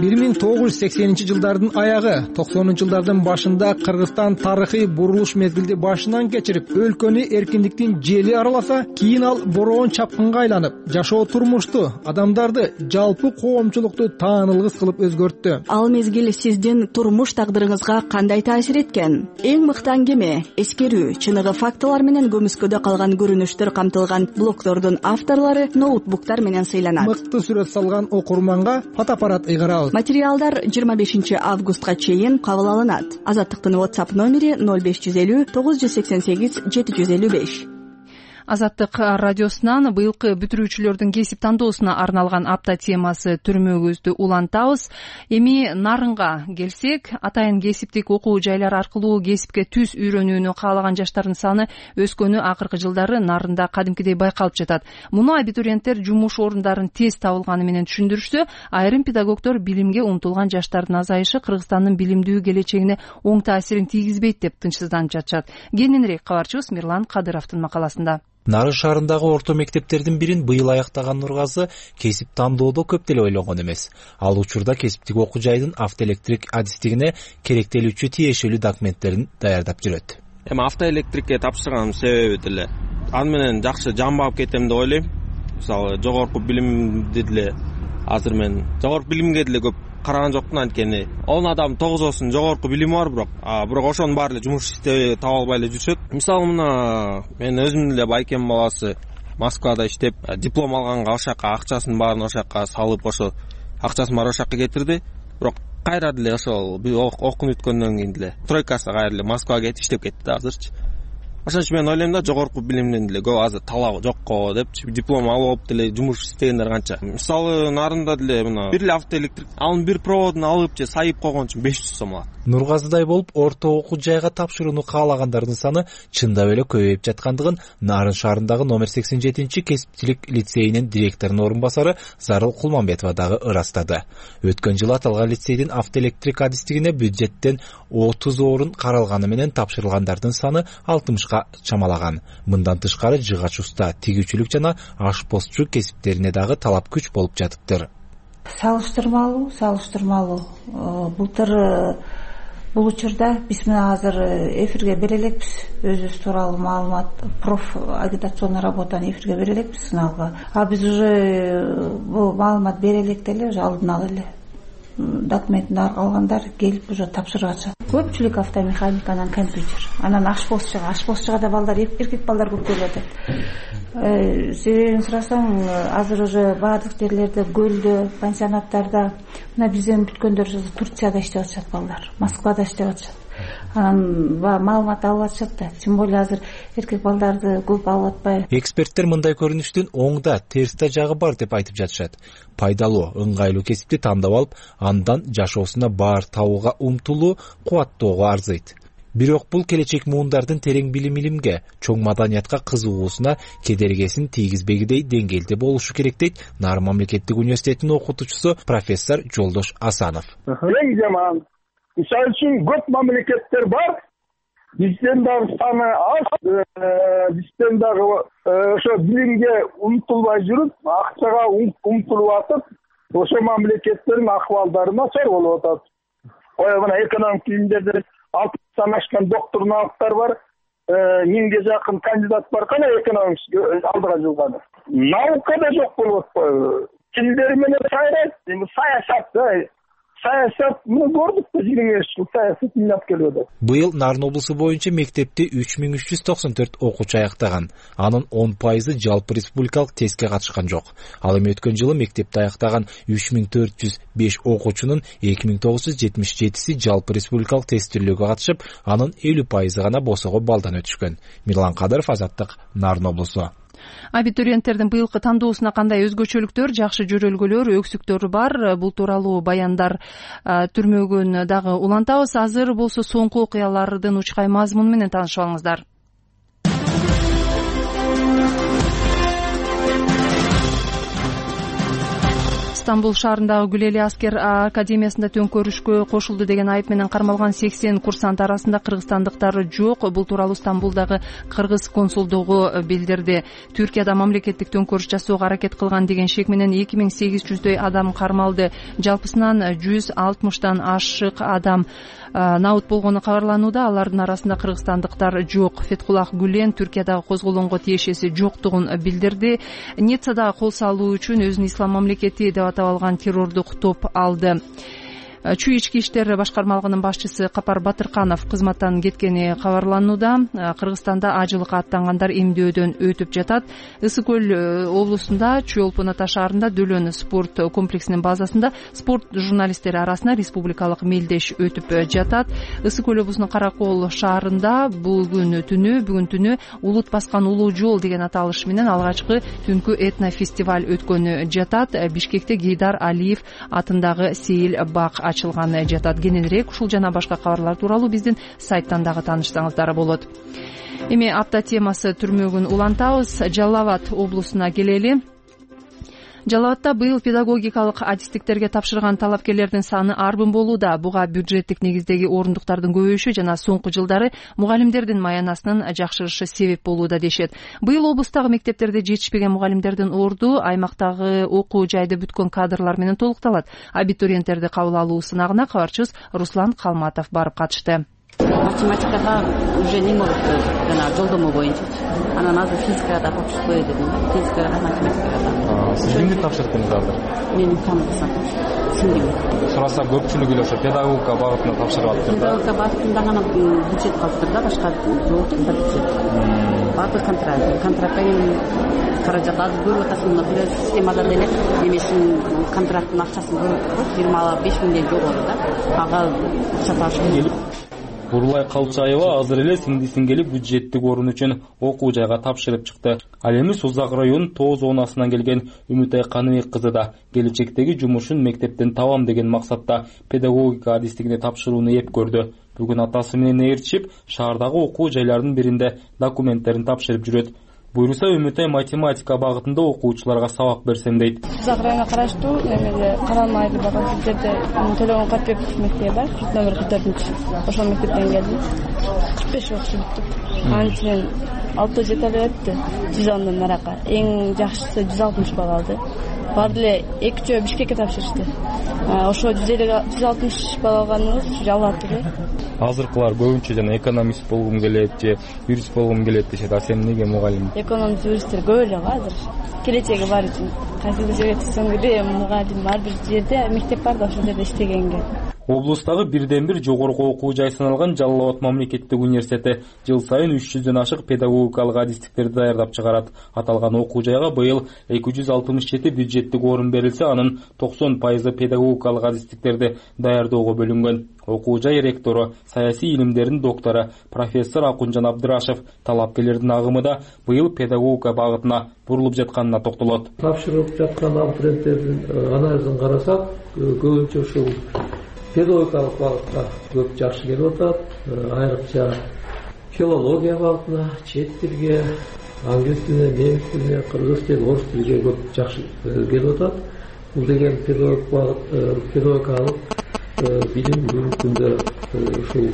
1980-жылдардын аягы, 90-жылдардын башында Кыргызстан тарыхый бурулуш мезгилди башынан кечирип, өлкөнү эркиндиктин жели араласа, кийин ал бороон чапкынга айланып, жашоо турмушту, адамдарды, жалпы коомчулукту таанылгыс кылып өзгөрттү. Ал мезгил сиздин турмуш тагдырыңызга кандай таасир эткен? Эң мыкты аңгеме, эскерүү, чыныгы фактылар менен көмүскөдө калган көрүнүштөр камтылган блогдордун авторлору ноутбуктар менен сыйланат. Мыкты сүрөт салган окурманга фотоаппарат ыйгарабыз. Материалдар 25 августка чейин кабыл алынат. Азаттыктын WhatsApp номери 0550 988 755. Азаттык радиосунан быйылкы бүтүрүүчүлөрдүн кесип тандоосуна арналган апта темасы түрмөгүздү улантабыз. Эми нарынга келсек, атайын кесиптик окуу жайлар аркылуу кесипке түз үйрөнүүнү каалаган жаштардын саны өскөнү акыркы жылдары нарында кадимкидей байкалып жатат. Муну абитуриенттер жумуш орундарын тез табылганы менен түшүндүрүштү. Айрым педагогдор билимге умтулган жаштардын азайышы Кыргызстандын билимдүү келечегине оң таасирин тийгизбейт деп тынчсызданып жатышат. Кененирээк кабарчыбыз Мирлан Кадыровдун макаласында. Нарын шаарындагы орто мектептердин бирин быйыл аяктаган Нургазы кесип тандоодо көп деле ойлонгон эмес. Ал учурда кесиптик окуу жайдын автоэлектрик адистигине керектелүүчү тиешелүү документтерин даярдап жүрөт. Эми автоэлектрикке тапшырганымдын себеби деле аны менен жакшы жамбап кетем деп ойлойм. Мисалы жогорку билимди деле азыр мен жогорку билимге деле көп караган жокмун, анткени 10 адам 9осунун жогорку билими бар, бирок ошонун баары эле жумуш иштебей таба албай эле жүрүшөт. Мисалы мына мен өзүм деле байкем баласы Москвада иштеп, диплом алганга ошакка акчасын баарын ошакка салып, ошо акчасын баары ошакка кетирди. Бирок кайра деле ошол окуун бүткөндөн кийин деле тройкасы кайра эле Москвага кетип иштеп кетти азырчы. Ошон үчүн мен ойлойм да, жогорку билимден деле көп азыр талабы жокко деп, диплом алып алып деле жумуш иштегендер канча. Мисалы нарында деле мына бир эле автоэлектрик, анын бир проводун алып же сайып койгон үчүн 500 сом алат. Нургазыдай болуп орто окуу жайга тапшырууну каалагандардын саны чындап эле көбөйүп жаткандыгын Нарын шаарындагы номер 87 кесиптилик лицейинин директорунун орун басары Зарыл Кулманбетова дагы ырастады. Өткөн жылы аталган лицейдин автоэлектрик адистигине бюджеттен 30 орун каралганы менен тапшырылгандардын саны 60га чамалаган. Мындан тышкары жыгач уста, тигүүчүлүк жана ашпозчу кесиптерине дагы талап күч болуп жатыптыр. Салыштырмалуу. Былтыр бул учурда биз мына азыр эфирге бере элекпиз, өзүбүз тууралуу маалымат, проф агитационный работаны эфирге бере элекпиз сыналга. А биз уже бул маалымат бере элек деле, уже алдын ала эле документин алгандар келип уже тапшырып атышат. Көпчүлүк автомеханика, анан компьютер, анан ашпозчуга да балдар, эркек балдар көп келип атат. Себебин сурасаң, азыр уже баардык жерлерде, көлдө, пансионаттарда, мына бизден бүткөндөр Турцияда иштеп атышат балдар, Москвада иштеп атышат. анан маалымат алып атышат да. Тем более азыр эркек балдарды көп алып атпайбы. Эксперттер мындай көрүнүштүн оң да терс да жагы бар деп айтып жатышат. Пайдалуу, ыңгайлуу кесипти тандап алып, андан жашоосуна баар табууга умтулуу кубаттоого арзыйт. Бирок бул келечек муундардын терең билим-илимге, чоң маданиятка кызыгуусуна кедергесин тийгизбегидей деңгээлде болушу керек дейт Нарын мамлекеттик университетинин окутуучусу профессор Жолдош Асанов. Эң жаман. Мисалы үчүн көп мамлекеттер бар. Бизден дагы саны аз, бизден дагы ошо билимге умтулбай жүрүп, акчага умтулуп атып, ошо мамлекеттердин акыбалдары начар болуп атат. Мына экономик билимдерде 60 ашкан докторлуктар бар, 1000ге жакын кандидат бар, кана экономик алдыга жылганы. Наукада жок болуп атпайбы? Тилдери менен сайрайт, саясат муну көрдүк да 20 жыл саясат минап келип. Быйыл Нарын облусу боюнча мектепти 3394 окуучу аяктаган. Анын 10% жалпы республикалык тестке катышкан жок. Ал эми өткөн жылы мектепти аяктаган 3405 окуучунун 2977си жалпы республикалык тестилөөгө катышып, анын 50% гана босого балдан өтүшкөн. Мирлан Кадыров, Азаттык, Нарын облусу. Абитуриенттердин быйылкы тандоосуна кандай өзгөчөлүктөр, жакшы жөрөлгөлөр, өксүктөр бар? Бул тууралуу баяндар түрмөгүн дагы улантабыз. Азыр болсо соңку окуялардын учкай мазмуну менен таанышып алыңыздар. Стамбул шаарындагы Гүлели аскер академиясында төңкөрүшкө кошулду деген айып менен кармалган 80 курсант арасында кыргызстандыктар жок. Бул тууралуу Стамбулдагы кыргыз консулдугу билдирди. Түркияда мамлекеттик төңкөрүш жасоого аракет кылган деген шек менен 2800дөй адам кармалды. Жалпысынан 160 ашык адам наут болгону кабарланууда. Алардын арасында кыргызстандыктар жок. Феткулах Гүлен Түркиядагы козголонго тиешеси жоктугун билдирди. Ниццада кол салуу үчүн өзүн ислам мамлекети деп атап алган террордук топ алды. Чүй ички иштер башкармалыгынын башчысы Капар Батырканов кызматтан кеткени кабарланууда. Кыргызстанда ажылыкка аттангандар эмдөөдөн өтүп жатат. Ысык көл облусунда Чүй Олпон Ата шаарында Дөлөн спорт комплексинин базасында спорт журналисттери арасында республикалык мелдеш өтүп жатат. Ысык көл облусунун Каракол шаарында бүгүн түнү улут баскан улуу жол деген аталыш менен алгачкы түнкү этнофестиваль өткөнү жатат. Бишкекте Гейдар Алиев атындагы сейил бак ачылган жатат. Кененирээк ушул жана башка кабарлар тууралуу биздин сайттан дагы таанышсаңыздар болот. Эми апта темасы түрмөгүн улантабыз. Жалал Абад облусуна келели. Жалал Абадта быйыл педагогикалык адистиктерге тапшырган талапкерлердин саны арбын болууда. Буга бюджеттик негиздеги орундуктардын көбөйүшү жана соңку жылдары мугалимдердин маянасынын жакшырышы себеп болууда дешет. Быйыл облустагы мектептерде жетишпеген мугалимдердин орду аймактагы окуу жайды бүткөн кадрлар менен толукталат. Абитуриенттерди кабыл алуу сынагына кабарчыбыз Руслан Калматов барып катышты. Математикага уже не могут жана жолдомо боюнча. Анан азыр физикага да тапшырып коёй дедим. Физикага, математикага. Сиз эмне тапшырдыңыз азыр? Мен имтихан сиңдим. Сураса көпчүлүк эле ошо педагогика багытына тапшырып атыптыр да. Педагогика багытында гана бюджет калыптыр да, башка жок бюджет. Баардык контрактка каражат аз көрүп атасың, например, системада деле немесин контракттын акчасын көрүп 25 миңден жогору да. Ага акча тапшырып келип Бурулай Калчаева азыр эле сиңдисин келип бюджеттик орун үчүн окуу жайга тапшырып чыкты. Ал эми Созак районунун Тоо зонасынан келген Үмүтай Каныбек кызы да келечектеги жумушун мектептен табам деген максатта педагогика адистигине тапшырууну эп көрдү. Бүгүн атасы менен ээрчип, шаардагы окуу жайлардын биринде документтерин тапшырып жүрөт. Буйруса Үмүтай математика багытында окуучуларга сабак берсем дейт. Созак районуна караштуу немеде Каралма айылдагы жерде Төлөгөн Катбеков мектеби бар, номер 44. Ошол мектептен келдим. 45 окуучу бүттүк. Анын ичинен 6 жете берипти. 110дон нарака. Эң жакшысы 160 балл алды. Баары эле 2 Бишкекке тапшырышты. Ошо 160 балл алганыбыз Жалал Абадты. Азыркылар көбүнчө жана экономист болгум келет же юрист болгум келет дешет. А сен эмнеге мугалим? Экономист, юристтер көп эле го азыр. Келечеги бар үчүн. кайсыл жерге түшсөң деле мугалим ар бир жерде мектеп бар да ошол жерде иштегенге. Облустагы бирден бир жогорку окуу жай саналган Жалал Абад мамлекеттик университети жыл сайын 300дөн ашык педагогикалык адистиктерди даярдап чыгарат. Аталган окуу жайга быйыл 267 бюджеттик орун берилсе, анын 90% педагогикалык адистиктерди даярдоого бөлүнгөн. Окуу жай ректору, саясий илимдердин доктору профессор Акунжан Абдырашев талапкерлердин агымы да быйыл педагогика багытына бурулуп жатканына токтолот. Тапшырылып жаткан абитуриенттердин анализин карасак, көбүнчө ушул педагогикалык багытка көп жакшы келип атат. Айрыкча филология багытына, чет тилге, англис тилине, немис тилине, кыргыз тилине, орус тилине көп жакшы келип атат. Бул деген педагогикалык билим бүгүнкү күндө ушул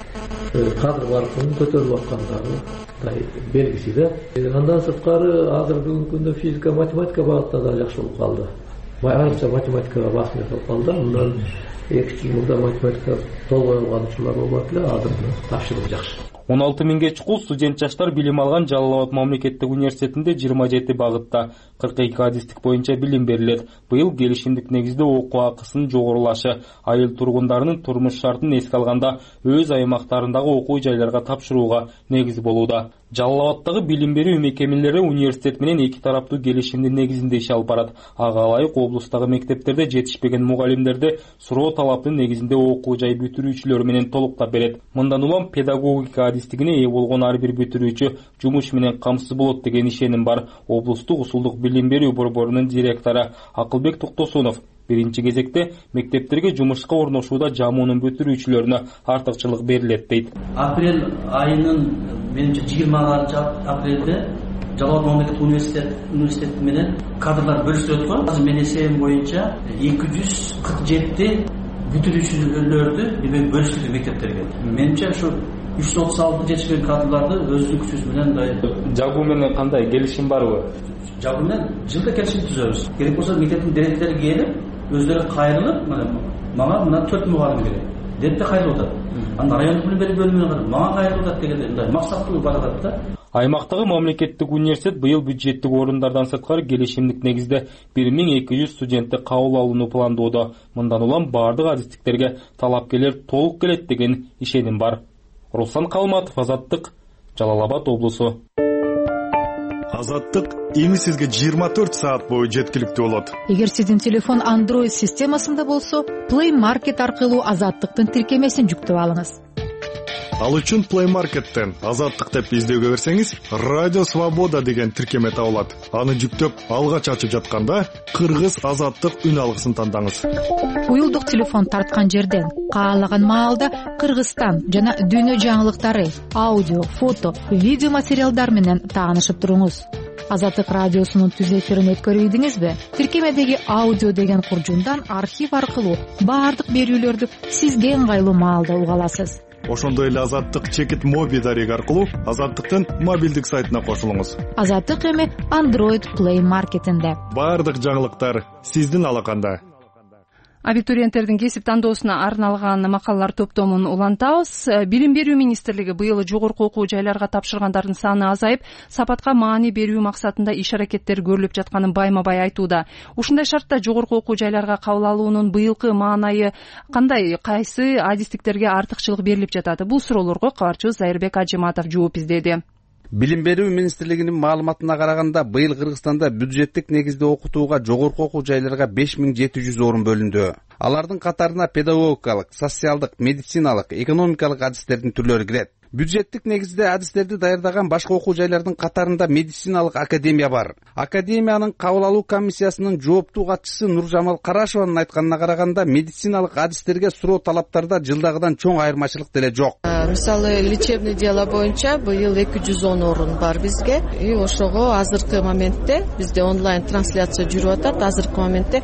кадр баркынын көтөрүлүп аткандыгы белгиси да. Андан сырткары азыр бүгүнкү күндө физика, математика багытта да жакшы болуп калды. Айрыкча математикага басым жасалып калды. Мындан 2 жыл мурда математика толбой калган учурлар болот эле, азыр тапшырып жакшы. 16 миңге чукул студент жаштар билим алган Жалал Абад мамлекеттик университетинде 27 багытта 42 адистик боюнча билим берилет. Быйыл келишимдик негизде окуу акысынын жогорулашы айыл тургундарынын турмуш шартын эске алганда өз аймактарындагы окуу жайларга тапшырууга негиз болууда. Жалал Абадтагы билим берүү мекемелери университет менен эки тараптуу келишимдин негизинде иш алып барат. Ага ылайык облустагы мектептерде жетишпеген мугалимдерди суроо талаптын негизинде окуу жай бүтүрүүчүлөр менен толуктап берет. Мындан улам педагогика адистигине ээ болгон ар бир бүтүрүүчү жумуш менен камсыз болот деген ишеним бар. Облустук усулдук билим берүү борборунун директору Акылбек Токтосунов биринчи кезекте мектептерге жумушка орношууда жамуунун бүтүрүүчүлөрүнө артыкчылык берилет дейт. Апрель айынын менимче 20 апрелде Жалал Абад мамлекеттик университети менен кадрлар бөлүшүлөт го. Азыр мен эсебим боюнча 247 бүтүрүүчүлөрдү бөлүшүлдү мектептерге. Менимче ушу 336 жетишпеген кадрларды өздүк күчүбүз менен даярдап. Жабуу менен кандай келишим барбы? Жабуу менен жылда келишим түзөбүз. Керек болсо мектептин директори келип, өздөрү кайрылып, мага мына 4 мугалим керек деп кайрылып атат. Анда райондук билим берүү бөлүмүнө мага кайрылып атат дегенде мындай максаттуу бар атат да. Аймактагы мамлекеттик университет быйыл бюджеттик орундардан сырткары келишимдик негизде 1200 студентти кабыл алууну пландоодо. Мындан улам бардык адистиктерге талапкерлер толук келет деген ишеним бар. Руслан Калматов, Азаттык, Жалал Абад облусу. Азаттык эми сизге 24 саат бою жеткиликтүү болот. Эгер сиздин телефон Android системасында болсо, Play Market аркылуу Азаттыктын тиркемесин жүктөп алыңыз. Ал үчүн Play Market'тен Азаттык деп издөөгө берсеңиз, Радио Свобода деген тиркеме табылат. Аны жүктөп алгач ачып жатканда Кыргыз Азаттык үн алгысын тандаңыз. Уюлдук телефон тарткан жерден каалаган маалда Кыргызстан жана дүйнө жаңылыктары, аудио, фото, видео материалдар менен таанышып туруңуз. Азаттык радиосунун түз эфирин өткөрүйдүңүзбү? Тиркемедеги аудио деген куржундан архив аркылуу баардык берүүлөрдү сизге ыңгайлуу маалда уга аласыз. Ошондой эле Азаттык чекит моби дареги аркылуу Азаттыктын мобилдик сайтына кошулуңуз. Азаттык эми Android Play Market'инде. Баардык жаңылыктар сиздин алаканда. Абитуриенттердин кесип тандоосуна арналган макалалар топтомун улантабыз. Билим берүү министрлиги быйыл жогорку окуу жайларга тапшыргандардын саны азайып, сапатка маани берүү максатында иш аракеттер көрүлүп жатканын байма-бай айтууда. Ушундай шартта жогорку окуу жайларга кабыл алуунун быйылкы маанайы кандай, кайсы адистиктерге артыкчылык берилип жатат? Бул суроолорго кабарчыбыз Зайырбек Ажыматов жооп издеди. Билим берүү министрлигинин маалыматына караганда, быйыл Кыргызстанда бюджеттик негизде окутууга жогорку окуу жайларга 5700 орун бөлүндү. Алардын катарына педагогикалык, социалдык, медициналык, экономикалык адистердин түрлөрү кирет. Бюджеттик негизде адистерди даярдаган башка окуу жайлардын катарында медициналык академия бар. Академиянын кабыл алуу комиссиясынын жооптуу катчысы Нуржамал Карашеванын айтканына караганда, медициналык адистерге суроо талаптарда жылдагыдан чоң айырмачылык деле жок. Мисалы, лечебный дело боюнча быйыл 210 орун бар бизге. И ошого азыркы моментте бизде онлайн трансляция жүрүп атат. Азыркы моментте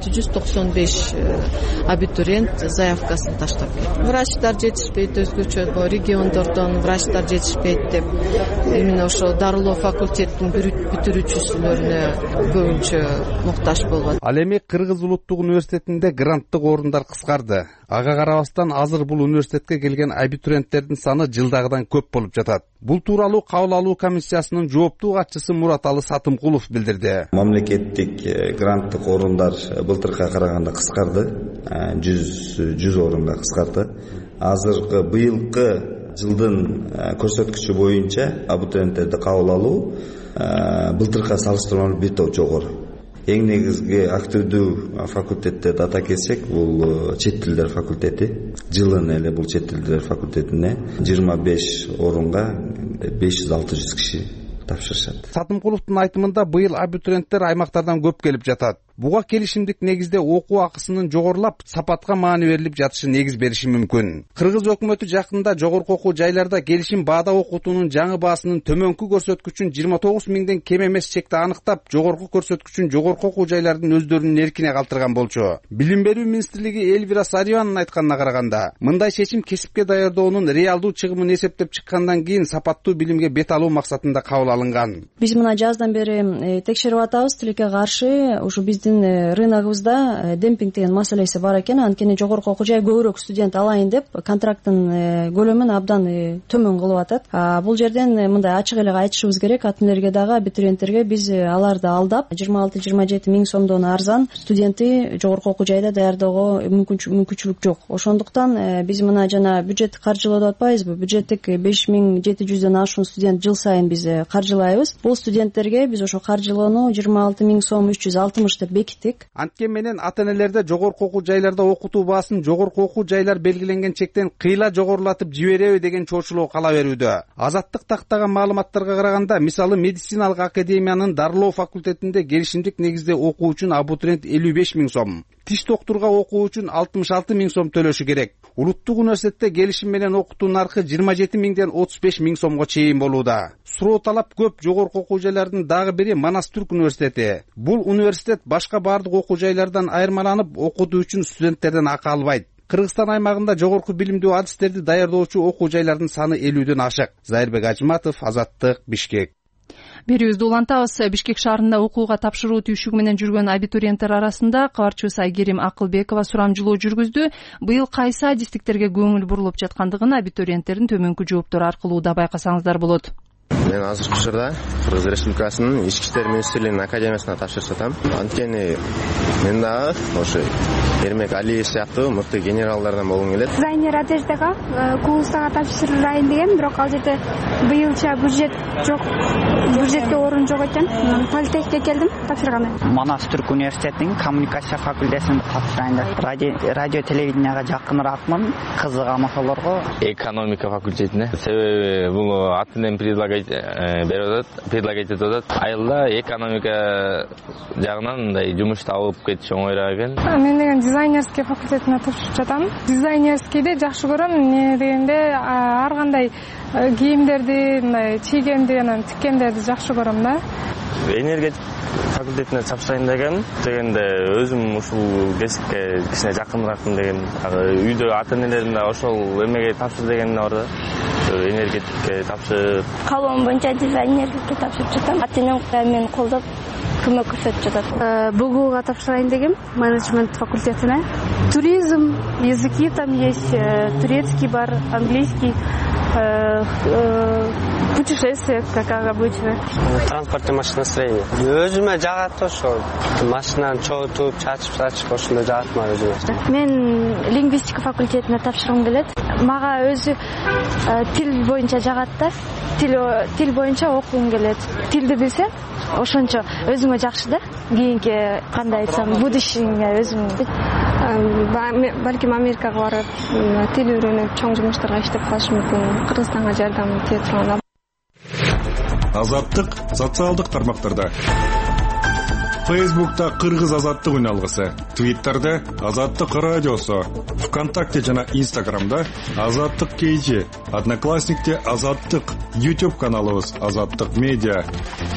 695 абитуриент заявкасын таштап кетти. Врачтар жетишпейт, өзгөчө региондордон врачтар жетишпейт деп именно ошо дарылоо факультеттин бүтүрүүчүсүлөрүнө көбүнчө муктаж болуп атат. Ал эми Кыргыз улуттук университетинде гранттык орундар кыскарды. Ага карабастан азыр бул университетке келген абитуриенттер студенттердин саны жылдагыдан көп болуп жатат. Бул тууралуу кабыл алуу комиссиясынын жооптуу катчысы Мураталы Сатымкулов билдирди. Мамлекеттик гранттык орундар былтыркыга караганда кыскарды, 100 орунга кыскарды. Азыркы быйылкы жылдын көрсөткүчү боюнча абитуриенттерди кабыл алуу былтыркыга салыштырмалуу бир топ жогору. Эң негизги активдүү факультеттерди атап кетсек, бул чет тилдер факультети. Жылын эле бул чет тилдер факультетине 25 орунга 500-600 киши тапшырышат. Сатымкуловдун айтымында быйыл абитуриенттер аймактардан көп келип жатат. Буга келишимдик негизде окуу акысынын жогорулап, сапатка маани берилип жатышы негиз бериши мүмкүн. Кыргыз өкмөтү жакында жогорку окуу жайларда келишим баада окутуунун жаңы баасынын төмөнкү көрсөткүчүн 29 миңден кем эмес чекте аныктап, жогорку көрсөткүчүн жогорку окуу жайлардын өздөрүнүн эркине калтырган болчу. Билим берүү министрлиги Элвира Сариеванын айтканына караганда, мындай чечим кесипке даярдоонун реалдуу чыгымын эсептеп чыккандан кийин сапаттуу билимге бет алуу максатында кабыл алынган. Биз мына жаздан бери текшерип атабыз, тилекке каршы ушу рыногубузда демпинг деген маселеси бар экен. Анткени жогорку окуу жай көбүрөөк студент алайын деп контракттын көлөмүн абдан төмөн кылып атат. Бул жерден мындай ачык эле айтышыбыз керек. Ата энелерге дагы абитуриенттерге биз аларды алдап 26-27 миң сомдон арзан студентти жогорку окуу жайда даярдоого мүмкүнчүлүк жок. Ошондуктан биз мына жана бюджеттик каржылоо деп атпайбызбы? Бюджеттик 5700дөн ашуун студент жыл сайын биз каржылайбыз. Бул студенттерге биз ошо каржылоону 26 миң сом 360 деп бекиттик. Анткени менен ата энелерде жогорку окуу жайларда окутуу баасын жогорку окуу жайлар белгиленген чектен кыйла жогорулатып жибереби деген чоочулоо кала берүүдө. Азаттык тактаган маалыматтарга караганда, мисалы медициналык академиянын дарылоо факультетинде келишимдик негизде окуу үчүн абитуриент 55 миң сом, тиш доктурга окуу үчүн 66 миң сом төлөшү керек. Улуттук университетте келишим менен окутуу наркы 27 миңден 35 миң сомго чейин болууда. Суроо талап көп жогорку окуу жайлардын дагы бири Манас Түрк университети. Бул университет башка бардык окуу жайлардан айырмаланып, окутуу үчүн студенттерден акы албайт. Кыргызстан аймагында жогорку билимдүү адистерди даярдоочу окуу жайлардын саны 50дөн ашык. Зайырбек Ажиматов, Азаттык, Бишкек. Берүүбүздү улантабыз. Бишкек шаарында окууга тапшыруу түйшүгү менен жүргөн абитуриенттер арасында кабарчыбыз Айгерим Акылбекова сурамжылоо жүргүздү. Быйыл кайсы адистиктерге көңүл бурулуп жаткандыгын абитуриенттердин төмөнкү жооптору аркылуу да байкасаңыздар болот. Мен азыркы учурда Кыргыз Республикасынын Ички иштер министрлигинин академиясына тапшырып жатам. Анткени мен дагы ошо Эрмек Алиев сыяктуу мыкты генералдардан болгум келет. Дизайнер одеждага Куулустага тапшырайын деген, бирок ал жерде быйылча бюджет жок. Бюджетте орун жок экен. Политехке келдим, тапшыргам. Манас Түрк университетинин коммуникация факультетине тапшырайын деп. Радио телевиденияга жакыныраакмын, кызыгам ошолорго. Экономика факультетине. Себеби бул атын предлагать этип атат. Айылда экономика жагынан мындай жумуш табып кетиш оңойраак экен. Мен деген дизайнерский факультетине тапшырып жатам. Дизайнерскийди жакшы көрөм. Эмне дегенде ар кандай кийимдерди, мындай чийгенди, анан тиккендерди жакшы көрөм да. Энергетик факультетине тапшырайын дегенде өзүм ушул кесипке кичине жакыныраакмын деген. Үйдө ата энелерим да ошол эмеге тапшыр дегени бар да. Энергетикке тапшыр. Калоом боюнча дизайнерликке тапшырып жатам. Ата энем мени колдоп көмөк көрсөтүп жатат. БГУга тапшырайын дегем, менеджмент факультетине. Туризм, языки там есть, турецкий бар, английский, путешествие, как обычно. Транспортный машиностроение. Өзүмө жагат ошо. Машинаны чогултуп, чачып ошондой жагат өзүмө. Мен лингвистика факультетине тапшыргым келет. Мага өзү тил боюнча жагат да. Тил боюнча окугум келет. Тилди билсем, ошончо өзүмө жакшы да. Кийинки кандай айтсам, будущее өзүм. Балким Америкага барып, тил үйрөнүп, чоң жумуштарга иштеп калышым мүмкүн. Кыргызстанга жардам тие турган. Азаттык социалдык тармактарда. Фейсбукта Кыргыз азаттык үналгысы, Твиттерде Азаттык радиосу, ВКонтакте жана Инстаграмда Азаттык KG, Одноклассникте Азаттык, YouTube каналыбыз Азаттык медиа.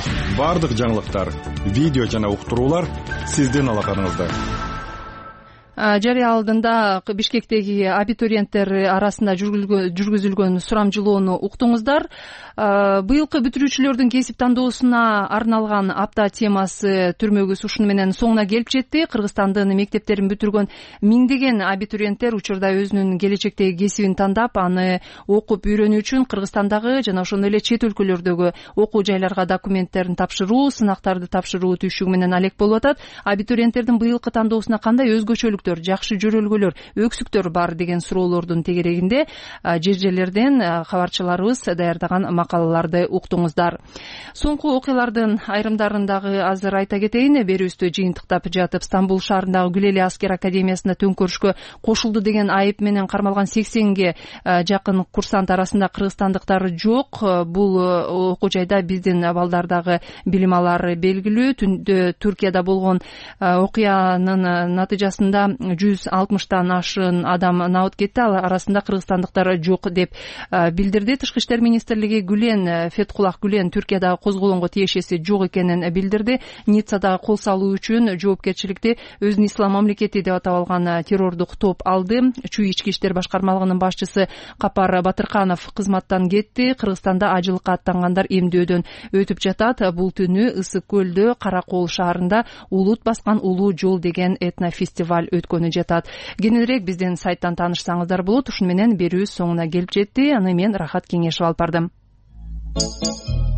Бардык жаңылыктар, видео жана уктуруулар сиздин алаканыңызда. жарыя алдында Бишкектеги абитуриенттер арасында жүргүзүлгөн сурамжылоону уктуңуздар. Быйылкы бүтүрүүчүлөрдүн кесип тандоосуна арналган апта темасы түрмөгүз ушуну менен соңуна келип жетти. Кыргызстандын мектептерин бүтүргөн миңдеген абитуриенттер учурда өзүнүн келечектеги кесибин тандап, аны окуп үйрөнүү үчүн Кыргызстандагы жана ошондой эле чет өлкөлөрдөгү окуу жайларга документтерин тапшыруу, сынактарды тапшыруу түйшүгү менен алек болуп атат. Абитуриенттердин быйылкы тандоосуна кандай өзгөчөлүктөр, жакшы жөрөлгөлөр, өксүктөр бар деген суроолордун тегерегинде жер жерлерден кабарчыларыбыз даярдаган макалаларды уктуңуздар. Соңку окуялардын айрымдарын дагы азыр айта кетейин. Берүүбүздү жыйынтыктап жатып, Стамбул шаарындагы Гүлели аскер академиясында төңкөрүшкө кошулду деген айып менен кармалган 80ге жакын курсант арасында кыргызстандыктар жок. Бул окуу жайда биздин балдар дагы билим алары белгилүү. Түндө Түркияда болгон окуянын натыйжасында 160тан ашык адам набыт кетти. Ал арасында кыргызстандыктар жок деп билдирди. Тышкы иштер министрлиги Феткулах Гүлен Түркиядагы козголонго тиешеси жок экенин билдирди. Ниццада кол салуу үчүн жоопкерчиликти өзүн ислам мамлекети деп атап алган террордук топ алды. Чүй ички иштер башкармалыгынын башчысы Капар Батырканов кызматтан кетти. Кыргызстанда ажылыкка аттангандар эмдөөдөн өтүп жатат. Бул түнү Ысык көлдө Кара Кол шаарында Улут баскан улуу жол деген этнофестиваль өткөнү жатат. Кененирээк биздин сайттан таанышсаңыздар болот. Ушуну менен берүү соңуна келип жетти. Аны мен Рахат Кеңешев алып бардым.